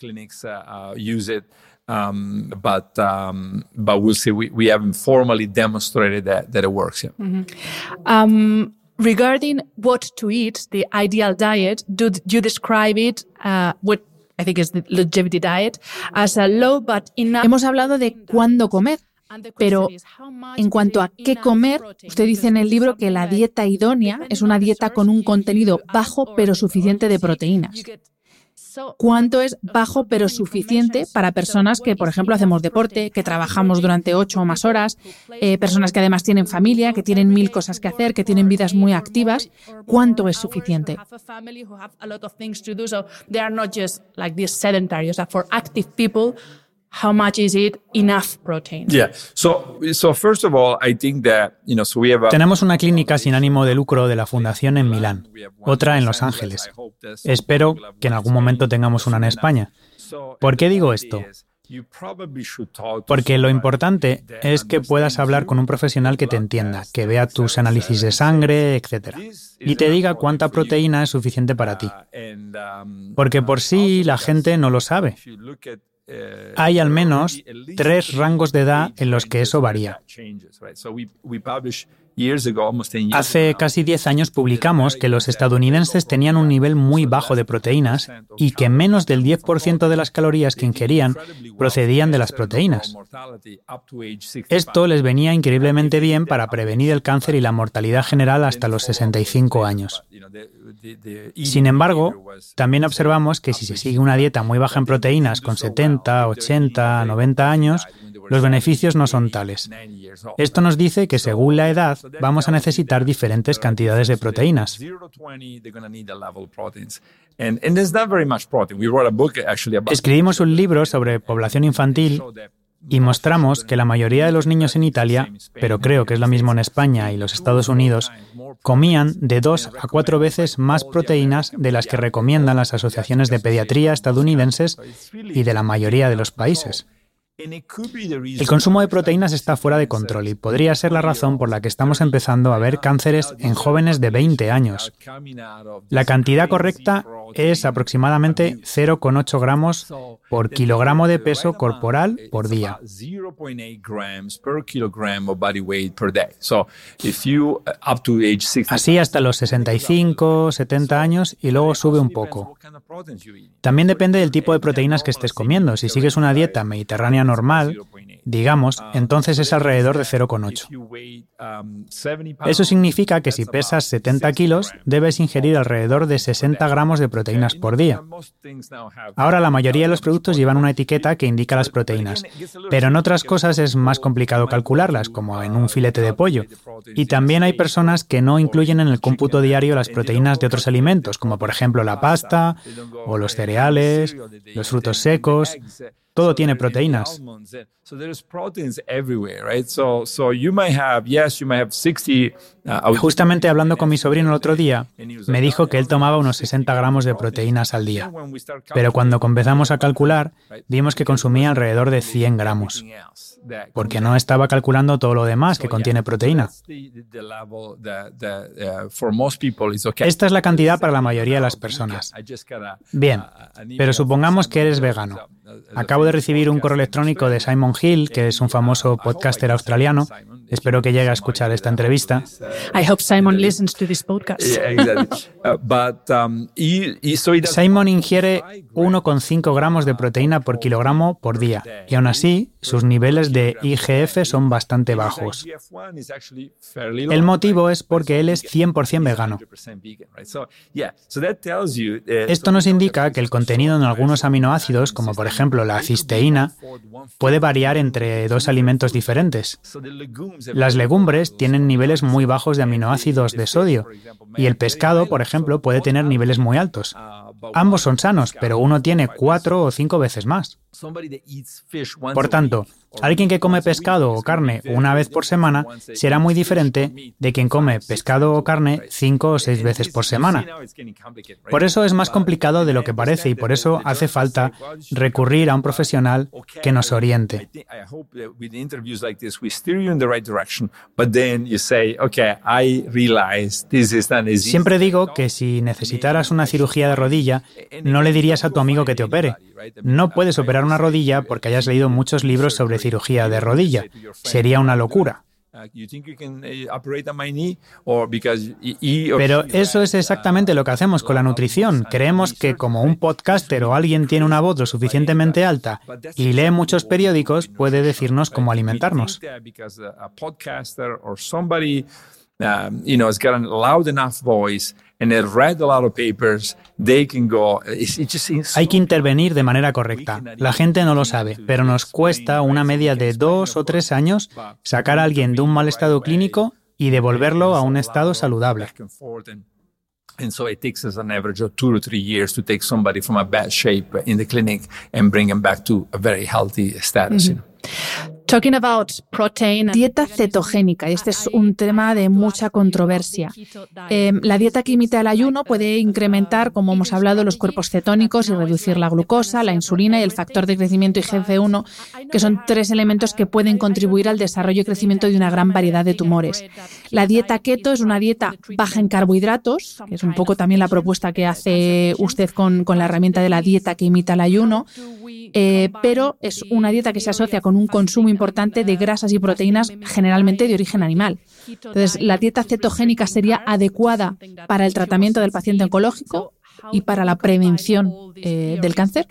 Um, but um, but we'll see. We, we haven't formally demonstrated that, that it works. Yeah. Mm-hmm. Um, regarding what to eat, the ideal diet, do you describe it, uh, what I think is the longevity diet, as a low but enough? Hemos hablado de cuándo comer, pero en cuanto a qué comer, usted dice en el libro que la dieta idónea es una dieta con un contenido bajo pero suficiente de proteínas. ¿Cuánto es bajo pero suficiente para personas que, por ejemplo, hacemos deporte, que trabajamos durante ocho o más horas, eh, personas que además tienen familia, que tienen mil cosas que hacer, que tienen vidas muy activas? ¿Cuánto es suficiente? how much is it enough protein? Yeah. So, so first of all, I think that, you know, so we have a, Tenemos una clínica sin ánimo de lucro de la Fundación en Milán, otra en Los Ángeles. Espero que en algún momento tengamos una en España. ¿Por qué digo esto? Porque lo importante es que puedas hablar con un profesional que te entienda, que vea tus análisis de sangre, etcétera, y te diga cuánta proteína es suficiente para ti. Porque por sí la gente no lo sabe. Hay al menos tres rangos de edad en los que eso varía. Hace casi diez años publicamos que los estadounidenses tenían un nivel muy bajo de proteínas y que menos del diez por ciento de las calorías que ingerían procedían de las proteínas. Esto les venía increíblemente bien para prevenir el cáncer y la mortalidad general hasta los sesenta y cinco años. Sin embargo, también observamos que si se sigue una dieta muy baja en proteínas con setenta, ochenta, noventa años, los beneficios no son tales. Esto nos dice que según la edad vamos a necesitar diferentes cantidades de proteínas. Escribimos un libro sobre población infantil y mostramos que la mayoría de los niños en Italia, pero creo que es lo mismo en España y los Estados Unidos, comían de dos a cuatro veces más proteínas de las que recomiendan las asociaciones de pediatría estadounidenses y de la mayoría de los países. El consumo de proteínas está fuera de control y podría ser la razón por la que estamos empezando a ver cánceres en jóvenes de veinte años. La cantidad correcta es aproximadamente cero coma ocho gramos por kilogramo de peso corporal por día. Así hasta los sesenta y cinco, setenta años y luego sube un poco. También depende del tipo de proteínas que estés comiendo. Si sigues una dieta mediterránea normal, digamos, entonces es alrededor de cero coma ocho. Eso significa que si pesas setenta kilos, debes ingerir alrededor de sesenta gramos de proteínas por día. Ahora, la mayoría de los productos llevan una etiqueta que indica las proteínas, pero en otras cosas es más complicado calcularlas, como en un filete de pollo. Y también hay personas que no incluyen en el cómputo diario las proteínas de otros alimentos, como por ejemplo la pasta, o los cereales, los frutos secos. Todo tiene proteínas. Justamente hablando con mi sobrino el otro día, me dijo que él tomaba unos sesenta gramos de proteínas al día. Pero cuando comenzamos a calcular, vimos que consumía alrededor de cien gramos. Porque no estaba calculando todo lo demás que contiene proteína. Esta es la cantidad para la mayoría de las personas. Bien, pero supongamos que eres vegano. Acabo de recibir un correo electrónico de Simon Hill, que es un famoso podcaster australiano. Espero que llegue a escuchar esta entrevista. I hope Simon listens to this podcast. Simon ingiere uno coma cinco gramos de proteína por kilogramo por día y aún así sus niveles de I G F son bastante bajos. El motivo es porque él es cien por ciento vegano. Esto nos indica que el contenido en algunos aminoácidos, como por ejemplo la cisteína, puede variar entre dos alimentos diferentes. Las legumbres tienen niveles muy bajos de aminoácidos de sodio y el pescado, por ejemplo, puede tener niveles muy altos. Ambos son sanos, pero uno tiene cuatro o cinco veces más. Por tanto, alguien que come pescado o carne una vez por semana será muy diferente de quien come pescado o carne cinco o seis veces por semana. Por eso es más complicado de lo que parece y por eso hace falta recurrir a un profesional que nos oriente. Siempre digo que si necesitaras una cirugía de rodilla, no le dirías a tu amigo que te opere. No puedes operar una rodilla porque hayas leído muchos libros sobre cirugía de rodilla. Sería una locura. Pero eso es exactamente lo que hacemos con la nutrición. Creemos que como un podcaster o alguien tiene una voz lo suficientemente alta y lee muchos periódicos, puede decirnos cómo alimentarnos. Um, you know, it's got a loud enough voice and it read a lot of papers, they can go. It, it just seems Hay que intervenir de manera correcta. La gente no lo sabe, pero nos cuesta una media de dos o tres años sacar a alguien de un mal estado clínico y devolverlo a un estado saludable. And so it takes us an average of two to three years to take somebody from a bad shape in the clinic and bring them back to a very healthy status. Mm-hmm. You know? Talking about protein, dieta cetogénica, y este es un tema de mucha controversia. Eh, la dieta que imita el ayuno puede incrementar, como hemos hablado, los cuerpos cetónicos y reducir la glucosa, la insulina y el factor de crecimiento I G F uno, que son tres elementos que pueden contribuir al desarrollo y crecimiento de una gran variedad de tumores. La dieta keto es una dieta baja en carbohidratos, que es un poco también la propuesta que hace usted con, con la herramienta de la dieta que imita el ayuno, eh, pero es una dieta que se asocia con un consumo importante de grasas y proteínas, generalmente de origen animal. Entonces, la dieta cetogénica sería adecuada para el tratamiento del paciente oncológico y para la prevención eh, del cáncer.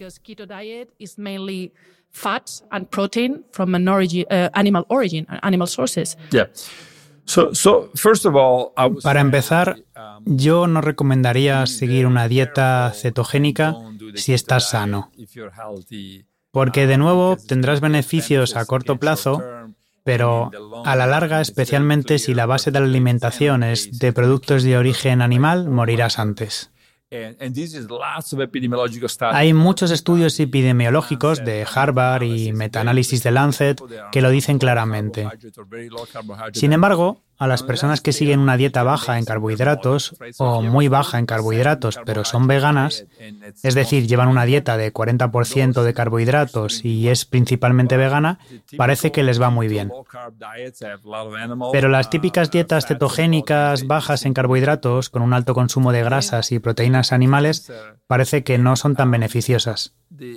Fats and protein from an origin, uh, animal origin, animal sources. Yeah. So, so first of all, I was Para empezar, yo no recomendaría seguir una dieta cetogénica si estás sano, porque de nuevo tendrás beneficios a corto plazo, pero a la larga, especialmente si la base de la alimentación es de productos de origen animal, morirás antes. Hay muchos estudios epidemiológicos de Harvard y metaanálisis de Lancet que lo dicen claramente. Sin embargo, a las personas que siguen una dieta baja en carbohidratos o muy baja en carbohidratos pero son veganas, es decir, llevan una dieta de cuarenta por ciento de carbohidratos y es principalmente vegana, parece que les va muy bien. Pero las típicas dietas cetogénicas bajas en carbohidratos con un alto consumo de grasas y proteínas animales parece que no son tan beneficiosas.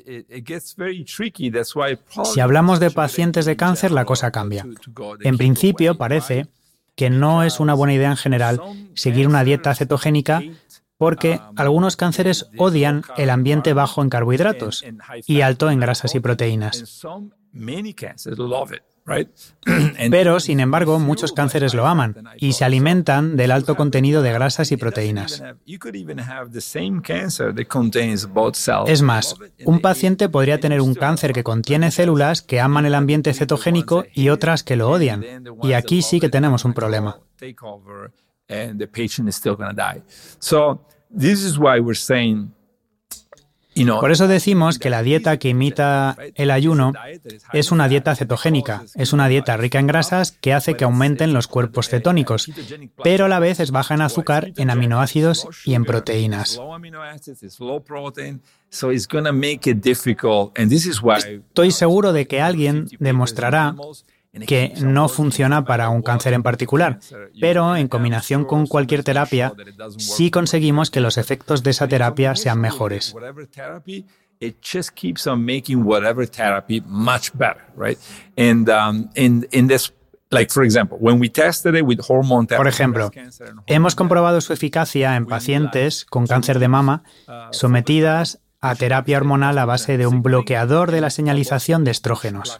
Si hablamos de pacientes de cáncer, la cosa cambia. En principio, parece que no es una buena idea en general seguir una dieta cetogénica porque algunos cánceres odian el ambiente bajo en carbohidratos y alto en grasas y proteínas. Pero, sin embargo, muchos cánceres lo aman y se alimentan del alto contenido de grasas y proteínas. Es más, un paciente podría tener un cáncer que contiene células que aman el ambiente cetogénico y otras que lo odian. Y aquí sí que tenemos un problema. Por eso decimos que la dieta que imita el ayuno es una dieta cetogénica, es una dieta rica en grasas que hace que aumenten los cuerpos cetónicos, pero a la vez es baja en azúcar, en aminoácidos y en proteínas. Estoy seguro de que alguien demostrará que no funciona para un cáncer en particular, pero en combinación con cualquier terapia, sí conseguimos que los efectos de esa terapia sean mejores. Por ejemplo, hemos comprobado su eficacia en pacientes con cáncer de mama sometidas a terapia hormonal a base de un bloqueador de la señalización de estrógenos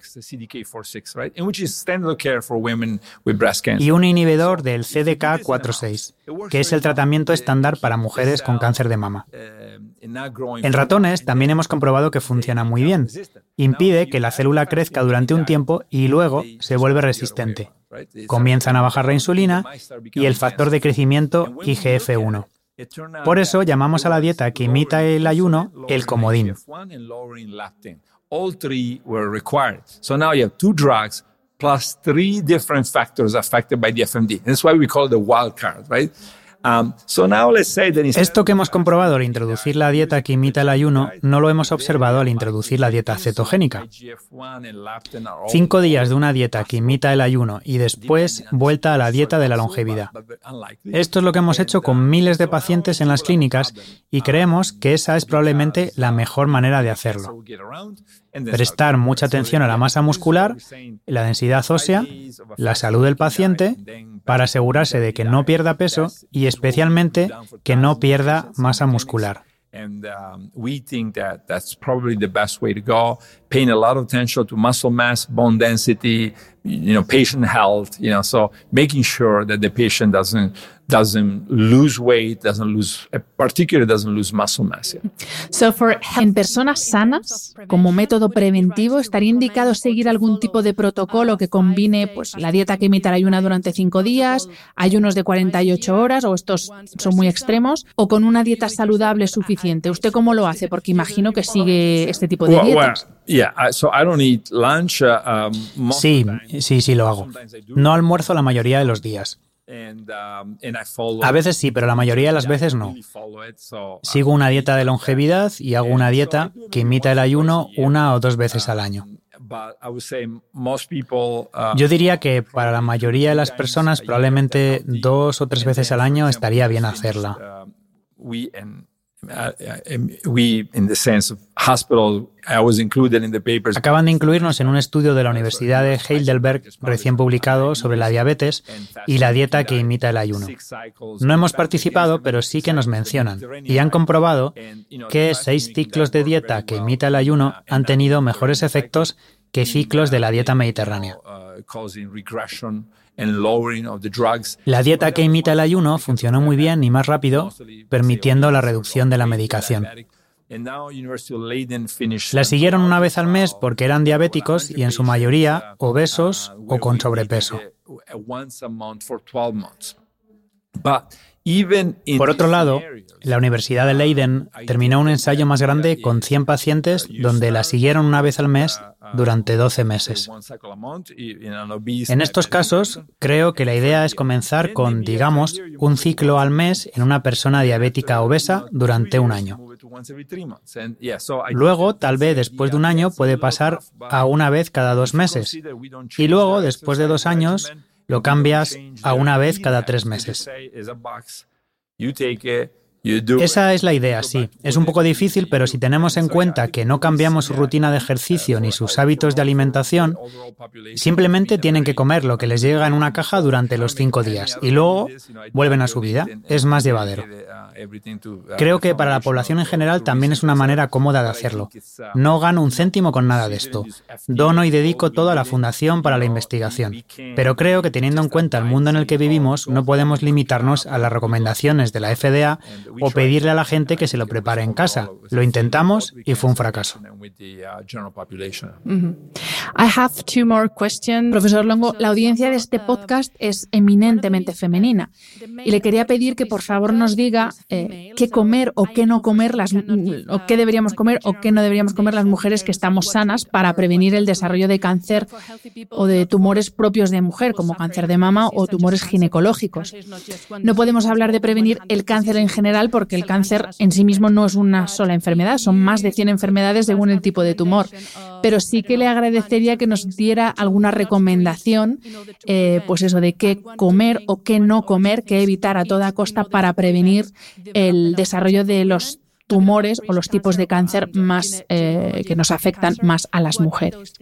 y un inhibidor del C D K cuatro seis, que es el tratamiento estándar para mujeres con cáncer de mama. En ratones también hemos comprobado que funciona muy bien. Impide que la célula crezca durante un tiempo y luego se vuelve resistente. Comienzan a bajar la insulina y el factor de crecimiento I G F uno. Por eso llamamos a la dieta que imita el ayuno el comodín. All three were required. So now you have two drugs plus three different factors affected by the F M D. That's why we call it the wild card, right? Um, so now let's say that Esto que hemos comprobado al introducir la dieta que imita el ayuno no lo hemos observado al introducir la dieta cetogénica. Cinco días de una dieta que imita el ayuno y después vuelta a la dieta de la longevidad. Esto es lo que hemos hecho con miles de pacientes en las clínicas y creemos que esa es probablemente la mejor manera de hacerlo. Prestar mucha atención a la masa muscular, la densidad ósea, la salud del paciente, para asegurarse de que no pierda peso y especialmente que no pierda masa muscular. And um, we think that that's probably the best way to go, paying a lot of attention to muscle mass, bone density, you know, patient health, you know, so making sure that the patient doesn't doesn't lose weight, doesn't lose, particularly doesn't lose muscle mass. Yeah. So for En personas sanas, como método preventivo, ¿estaría indicado seguir algún tipo de protocolo que combine pues, la dieta que imita el ayuno durante cinco días, ayunos de cuarenta y ocho horas, o estos son muy extremos, o con una dieta saludable suficiente? ¿Usted cómo lo hace? Porque imagino que sigue este tipo de Well, well, dietas. yeah, I- so I don't eat lunch. uh, um, most Sí, of the time. sí, sí lo hago. No almuerzo la mayoría de los días. And, um, and I follow- A veces sí, pero la mayoría de las veces no. really follow it, so, uh, Sigo una dieta de longevidad y hago una dieta que imita el ayuno una o dos veces al año. but I would say most people, uh, Yo diría que para la mayoría de las personas probablemente dos o tres veces al año estaría bien hacerla. uh, we and uh, uh, we in the sense of hospital, I was included in the papers. Acaban de incluirnos en un estudio de la Universidad de Heidelberg recién publicado sobre la diabetes y la dieta que imita el ayuno. No hemos participado, pero sí que nos mencionan y han comprobado que seis ciclos de dieta que imita el ayuno han tenido mejores efectos que ciclos de la dieta mediterránea. La dieta que imita el ayuno funcionó muy bien y más rápido, permitiendo la reducción de la medicación. La siguieron una vez al mes porque eran diabéticos y en su mayoría obesos o con sobrepeso. Por otro lado, la Universidad de Leiden terminó un ensayo más grande con cien pacientes donde la siguieron una vez al mes durante doce meses. En estos casos, creo que la idea es comenzar con, digamos, un ciclo al mes en una persona diabética obesa durante un año. Luego, tal vez después de un año, puede pasar a una vez cada dos meses. Y luego, después de dos años, lo cambias a una vez cada tres meses. Esa es la idea, sí. Es un poco difícil, pero si tenemos en cuenta que no cambiamos su rutina de ejercicio ni sus hábitos de alimentación, simplemente tienen que comer lo que les llega en una caja durante los cinco días y luego vuelven a su vida. Es más llevadero. Creo que para la población en general también es una manera cómoda de hacerlo. No gano un céntimo con nada de esto. Dono y dedico todo a la Fundación para la Investigación. Pero creo que teniendo en cuenta el mundo en el que vivimos, no podemos limitarnos a las recomendaciones de la F D A o pedirle a la gente que se lo prepare en casa. Lo intentamos y fue un fracaso. I have two more questions. Profesor Longo, la audiencia de este podcast es eminentemente femenina y le quería pedir que por favor nos diga eh, qué comer o qué no comer, las, o qué deberíamos comer o qué no deberíamos comer las mujeres que estamos sanas para prevenir el desarrollo de cáncer o de tumores propios de mujer, como cáncer de mama o tumores ginecológicos. No podemos hablar de prevenir el cáncer en general porque el cáncer en sí mismo no es una sola enfermedad, son más de cien enfermedades según el tipo de tumor. Pero sí que le agradecería que nos diera alguna recomendación, eh, pues eso, de qué comer o qué no comer, qué evitar a toda costa para prevenir el desarrollo de los tumores o los tipos de cáncer más eh, que nos afectan más a las mujeres.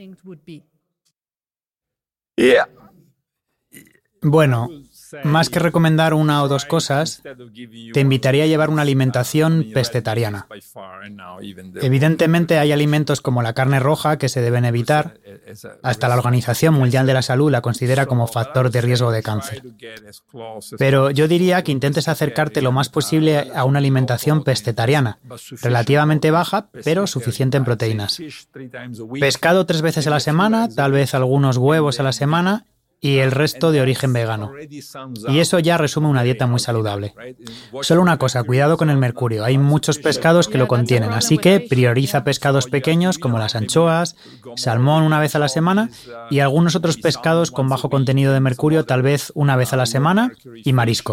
Yeah. Bueno, más que recomendar una o dos cosas, te invitaría a llevar una alimentación pescetariana. Evidentemente hay alimentos como la carne roja que se deben evitar. Hasta la Organización Mundial de la Salud la considera como factor de riesgo de cáncer. Pero yo diría que intentes acercarte lo más posible a una alimentación pescetariana, relativamente baja, pero suficiente en proteínas. Pescado tres veces a la semana, tal vez algunos huevos a la semana, y el resto de origen vegano. Y eso ya resume una dieta muy saludable. Solo una cosa, cuidado con el mercurio. Hay muchos pescados que lo contienen, así que prioriza pescados pequeños como las anchoas, salmón una vez a la semana y algunos otros pescados con bajo contenido de mercurio tal vez una vez a la semana y marisco.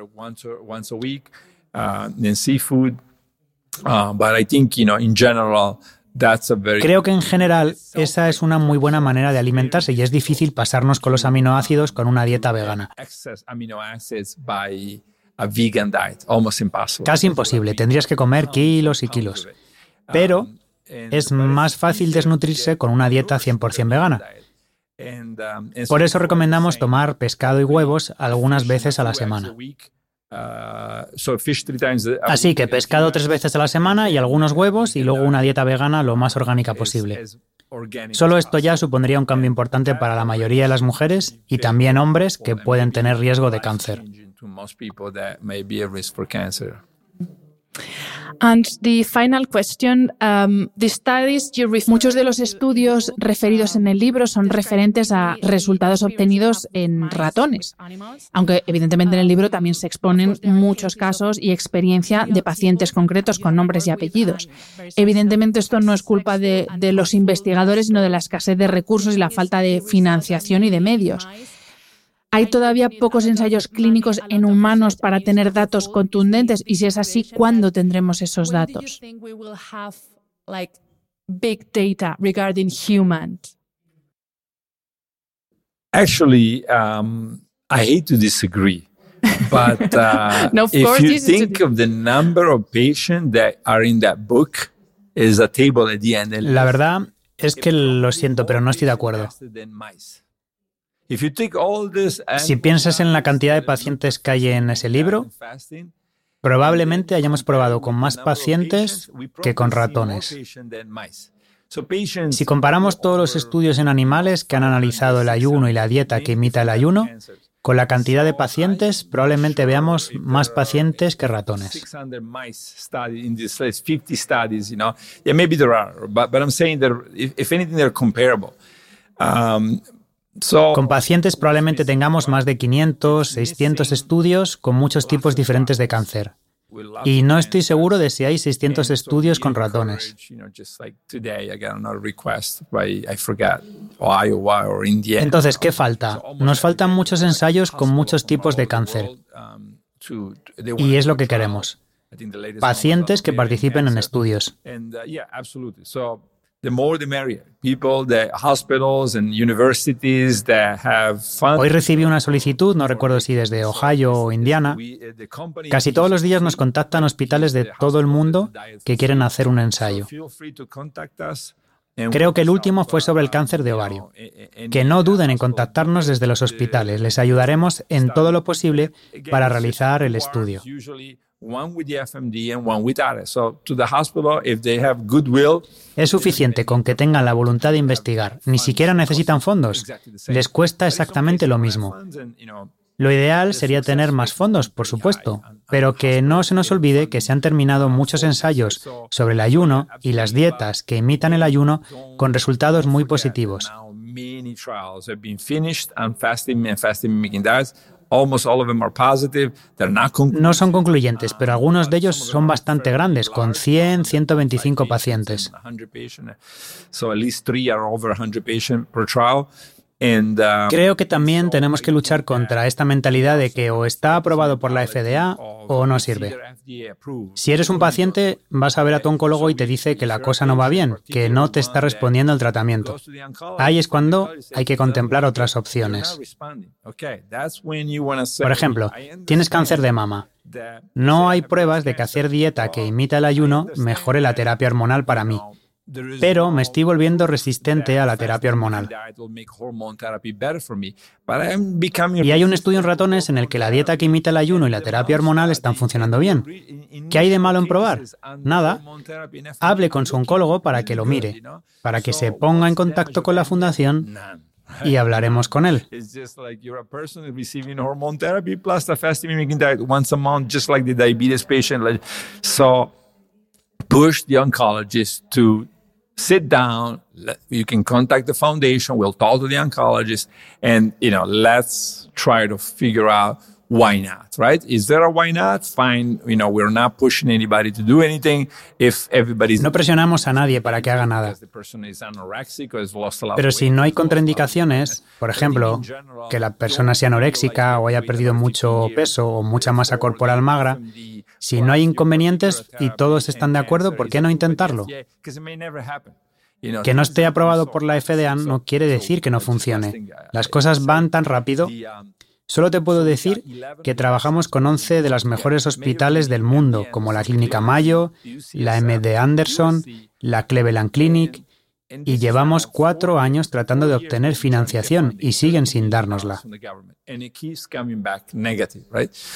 Creo que en general esa es una muy buena manera de alimentarse y es difícil pasarnos con los aminoácidos con una dieta vegana. Casi imposible, tendrías que comer kilos y kilos. Pero es más fácil desnutrirse con una dieta cien por ciento vegana. Por eso recomendamos tomar pescado y huevos algunas veces a la semana. Así que pescado tres veces a la semana y algunos huevos y luego una dieta vegana lo más orgánica posible. Solo esto ya supondría un cambio importante para la mayoría de las mujeres y también hombres que pueden tener riesgo de cáncer. And the final question, um, the studies you refer- Muchos de los estudios referidos en el libro son referentes a resultados obtenidos en ratones, aunque evidentemente en el libro también se exponen muchos casos y experiencia de pacientes concretos con nombres y apellidos. Evidentemente esto no es culpa de, de los investigadores, sino de la escasez de recursos y la falta de financiación y de medios. ¿Hay todavía pocos ensayos clínicos en humanos para tener datos contundentes? Y si es así, ¿cuándo tendremos esos datos? big data regarding humans? Actually, um, I hate to disagree, but uh, No, of if course you this is think a- of the number of patients that are in that book, is a table at the end. La verdad es que lo siento, pero no estoy de acuerdo. If you take all this Si piensas en la cantidad de pacientes que hay en ese libro, probablemente hayamos probado con más pacientes que con ratones. Si comparamos todos los estudios en animales que han analizado el ayuno y la dieta que imita el ayuno, con la cantidad de pacientes probablemente veamos más pacientes que ratones. six hundred mice studied in this list, fifty studies, you know. Yeah, maybe there are, but, but I'm saying that if, if anything, they're comparable. Um, so, Con pacientes probablemente tengamos más de quinientos, seiscientos estudios con muchos tipos diferentes de cáncer. Y no estoy seguro de si hay seiscientos estudios con ratones. Entonces, ¿qué falta? Nos faltan muchos ensayos con muchos tipos de cáncer. Y es lo que queremos. Pacientes que participen en estudios. The more the merrier. People, the hospitals and universities that have funded. Hoy recibí una solicitud, no recuerdo si desde Ohio o Indiana. Casi todos los días nos contactan hospitales de todo el mundo que quieren hacer un ensayo. Creo que el último fue sobre el cáncer de ovario. Que no duden en contactarnos desde los hospitales. Les ayudaremos en todo lo posible para realizar el estudio. One with the F M D and one with A R E S. So to the hospital, if they have goodwill. Es suficiente con que tengan la voluntad de investigar. Ni siquiera necesitan fondos. Les cuesta exactamente lo mismo. Lo ideal sería tener más fondos, por supuesto, pero que no se nos olvide que se han terminado muchos ensayos sobre el ayuno y las dietas que imitan el ayuno con resultados muy positivos. Many trials have been finished on fasting and fasting mimicking diets. Almost all of them are positive. They're not conclusive. No son concluyentes, pero algunos de ellos son bastante grandes, con cien, ciento veinticinco pacientes. So at least three are over one hundred patients per trial. And, uh, Creo que también tenemos que luchar contra esta mentalidad de que o está aprobado por la F D A o no sirve. Si eres un paciente, vas a ver a tu oncólogo y te dice que la cosa no va bien, que no te está respondiendo el tratamiento. Ahí es cuando hay que contemplar otras opciones. Por ejemplo, tienes cáncer de mama. No hay pruebas de que hacer dieta que imita el ayuno mejore la terapia hormonal para mí. Pero me estoy volviendo resistente a la terapia hormonal. Y hay un estudio en ratones en el que la dieta que imita el ayuno y la terapia hormonal están funcionando bien. ¿Qué hay de malo en probar? Nada. Hable con su oncólogo para que lo mire, para que se ponga en contacto con la fundación y hablaremos con él. It's just like you're a person receiving hormone therapy plus a fasting mimicking diet once a month, just like the diabetes patient. Like, so push the oncologist to sit down. You can contact the foundation. We'll talk to the oncologist, and you know, let's try to figure out why not. Right? Is there a why not? Fine. You know, we're not pushing anybody to do anything. If everybody's No presionamos a nadie para que haga nada. the person is anorexic or has lost a lot Pero of si weight. no hay contraindicaciones, por ejemplo, que la persona sea anoréxica o haya perdido mucho peso o mucha masa corporal magra, si no hay inconvenientes y todos están de acuerdo, ¿por qué no intentarlo? Que no esté aprobado por la F D A no quiere decir que no funcione. Las cosas van tan rápido. Solo te puedo decir que trabajamos con once de los mejores hospitales del mundo, como la Clínica Mayo, la M D Anderson, la Cleveland Clinic, y llevamos cuatro años tratando de obtener financiación y siguen sin dárnosla.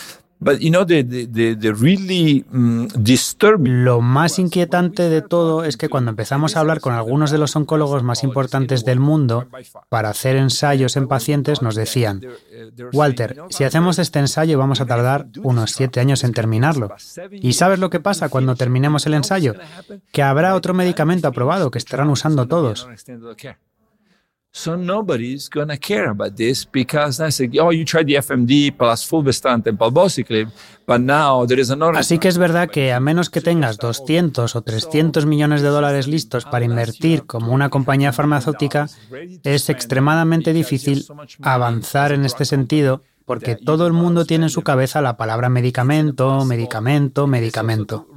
But you know, the, the, the really um, disturbing. Lo más inquietante de todo es que cuando empezamos a hablar con algunos de los oncólogos más importantes del mundo para hacer ensayos en pacientes, nos decían: Walter, si hacemos este ensayo vamos a tardar unos siete años en terminarlo. ¿Y sabes lo que pasa cuando terminemos el ensayo? Que habrá otro medicamento aprobado que estarán usando todos. So nobody's going to care about this because I say, oh, you tried the F M D plus fulvestrant and palbociclib, but now there is another... Así que es verdad que a menos que tengas doscientos o trescientos millones de dólares listos para invertir como una compañía farmacéutica, es extremadamente difícil avanzar en este sentido porque todo el mundo tiene en su cabeza la palabra medicamento, medicamento, medicamento.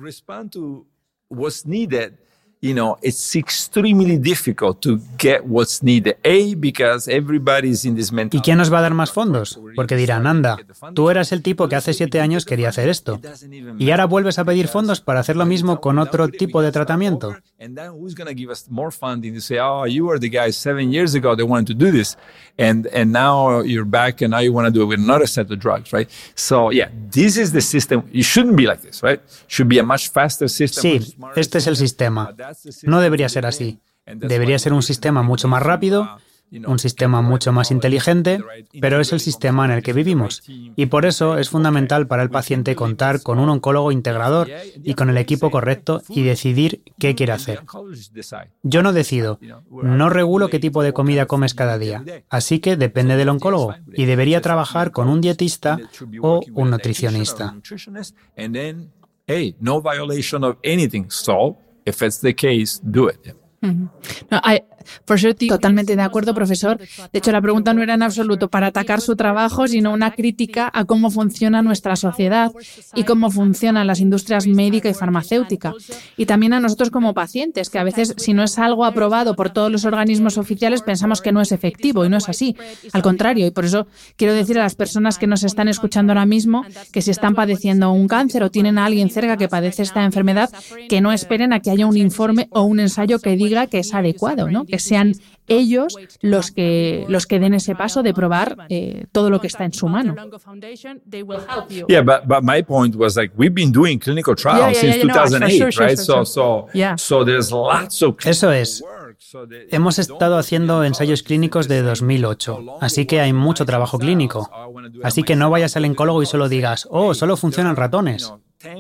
You know, it's extremely difficult to get what's needed. A, because everybody's in this mental... ¿Y quién nos va a dar más fondos? Porque dirán, anda, tú eras el tipo que hace siete años quería hacer esto. Y ahora vuelves a pedir fondos para hacer lo mismo con otro tipo de tratamiento. And then who's going to give us more funding to say, oh, you were the guy seven years ago that wanted to do this. And, and now you're back and now you want to do it with another set of drugs, right? So, yeah, this is the system. It shouldn't be like this, right? It should be a much faster system. Sí, este es el sistema. No debería ser así. Debería ser un sistema mucho más rápido, un sistema mucho más inteligente, pero es el sistema en el que vivimos. Y por eso es fundamental para el paciente contar con un oncólogo integrador y con el equipo correcto y decidir qué quiere hacer. Yo no decido, no regulo qué tipo de comida comes cada día, así que depende del oncólogo y debería trabajar con un dietista o un nutricionista. Hey, no violation of anything, so if it's the case, do it. Mm-hmm. No, I, for sure think... Totalmente de acuerdo, profesor. De hecho, la pregunta no era en absoluto para atacar su trabajo, sino una crítica a cómo funciona nuestra sociedad y cómo funcionan las industrias médica y farmacéutica. Y también a nosotros como pacientes, que a veces, si no es algo aprobado por todos los organismos oficiales, pensamos que no es efectivo y no es así. Al contrario, y por eso quiero decir a las personas que nos están escuchando ahora mismo que si están padeciendo un cáncer o tienen a alguien cerca que padece esta enfermedad, que no esperen a que haya un informe o un ensayo que diga que es adecuado, ¿no? Que sean ellos los que los que den ese paso de probar eh, todo lo que está en su mano. Yeah, but but my point was like we've been doing clinical trials yeah, yeah, since yeah, no, two thousand eight, sure, sure, right? sure, sure. So so Yeah. so there's lots of Eso es. Hemos estado haciendo ensayos clínicos de dos mil ocho, así que hay mucho trabajo clínico. Así que no vayas al oncólogo y solo digas, oh, solo funcionan ratones.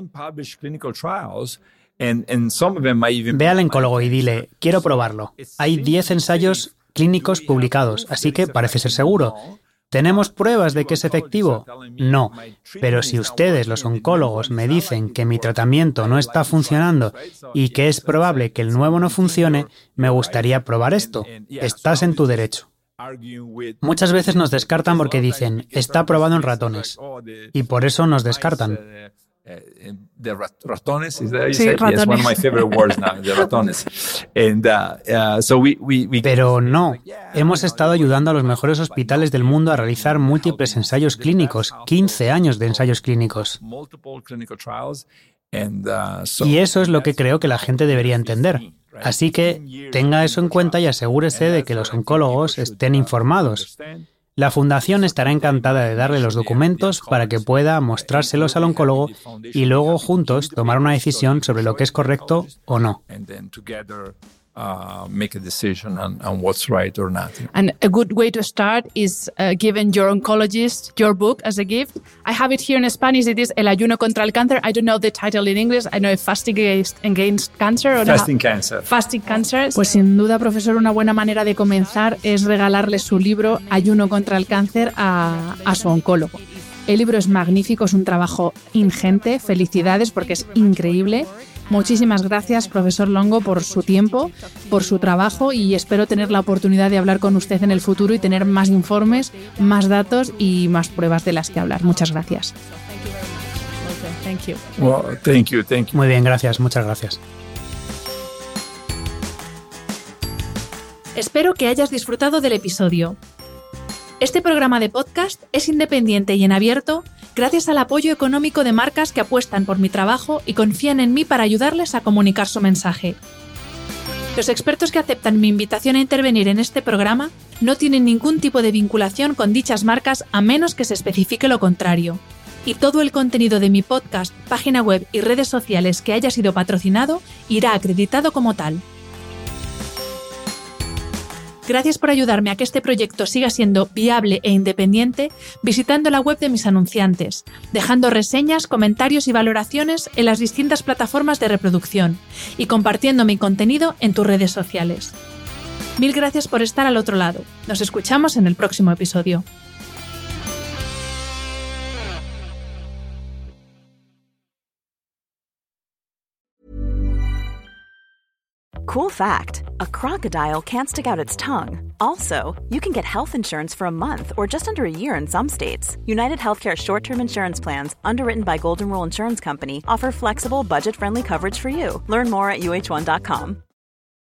Ve al oncólogo y dile, quiero probarlo. Hay diez ensayos clínicos publicados, así que parece ser seguro. ¿Tenemos pruebas de que es efectivo? No. Pero si ustedes, los oncólogos, me dicen que mi tratamiento no está funcionando y que es probable que el nuevo no funcione, me gustaría probar esto. Estás en tu derecho. Muchas veces nos descartan porque dicen, está probado en ratones. Y por eso nos descartan. The ratones, is that you Sí, said? ratones. Yes, one of my favorite words now, the ratones. And uh, uh, so we, we, we Pero no, hemos estado ayudando a los mejores hospitales del mundo a realizar múltiples ensayos clínicos, quince años de ensayos clínicos. multiple clinical trials, and uh, so Y eso es lo que creo que la gente debería entender. Así que tenga eso en cuenta y asegúrese de que los oncólogos estén informados. La fundación estará encantada de darle los documentos para que pueda mostrárselos al oncólogo y luego juntos tomar una decisión sobre lo que es correcto o no. and then together uh, make a decision on, on what's right or not. And a good way to start is uh, giving your oncologist your book as a gift. I have it here in Spanish. It is El ayuno contra el cáncer. I don't know the title in English. I know Fasting Against, against Cancer. Or Fasting Cancer. Fasting Cancer. Pues sin duda, profesor, una buena manera de comenzar es regalarle su libro Ayuno contra el cáncer a, a su oncólogo. El libro es magnífico, es un trabajo ingente. Felicidades porque es increíble. Muchísimas gracias, profesor Longo, por su tiempo, por su trabajo y espero tener la oportunidad de hablar con usted en el futuro y tener más informes, más datos y más pruebas de las que hablar. Muchas gracias. Thank you. Well, thank you, thank you. Muy bien, gracias, muchas gracias. Espero que hayas disfrutado del episodio. Este programa de podcast es independiente y en abierto gracias al apoyo económico de marcas que apuestan por mi trabajo y confían en mí para ayudarles a comunicar su mensaje. Los expertos que aceptan mi invitación a intervenir en este programa no tienen ningún tipo de vinculación con dichas marcas a menos que se especifique lo contrario. Y todo el contenido de mi podcast, página web y redes sociales que haya sido patrocinado irá acreditado como tal. Gracias por ayudarme a que este proyecto siga siendo viable e independiente visitando la web de mis anunciantes, dejando reseñas, comentarios y valoraciones en las distintas plataformas de reproducción y compartiendo mi contenido en tus redes sociales. Mil gracias por estar al otro lado. Nos escuchamos en el próximo episodio. Cool fact, a crocodile can't stick out its tongue. Also, you can get health insurance for a month or just under a year in some states. United Healthcare short-term insurance plans, underwritten by Golden Rule Insurance Company, offer flexible, budget-friendly coverage for you. Learn more at U H one dot com.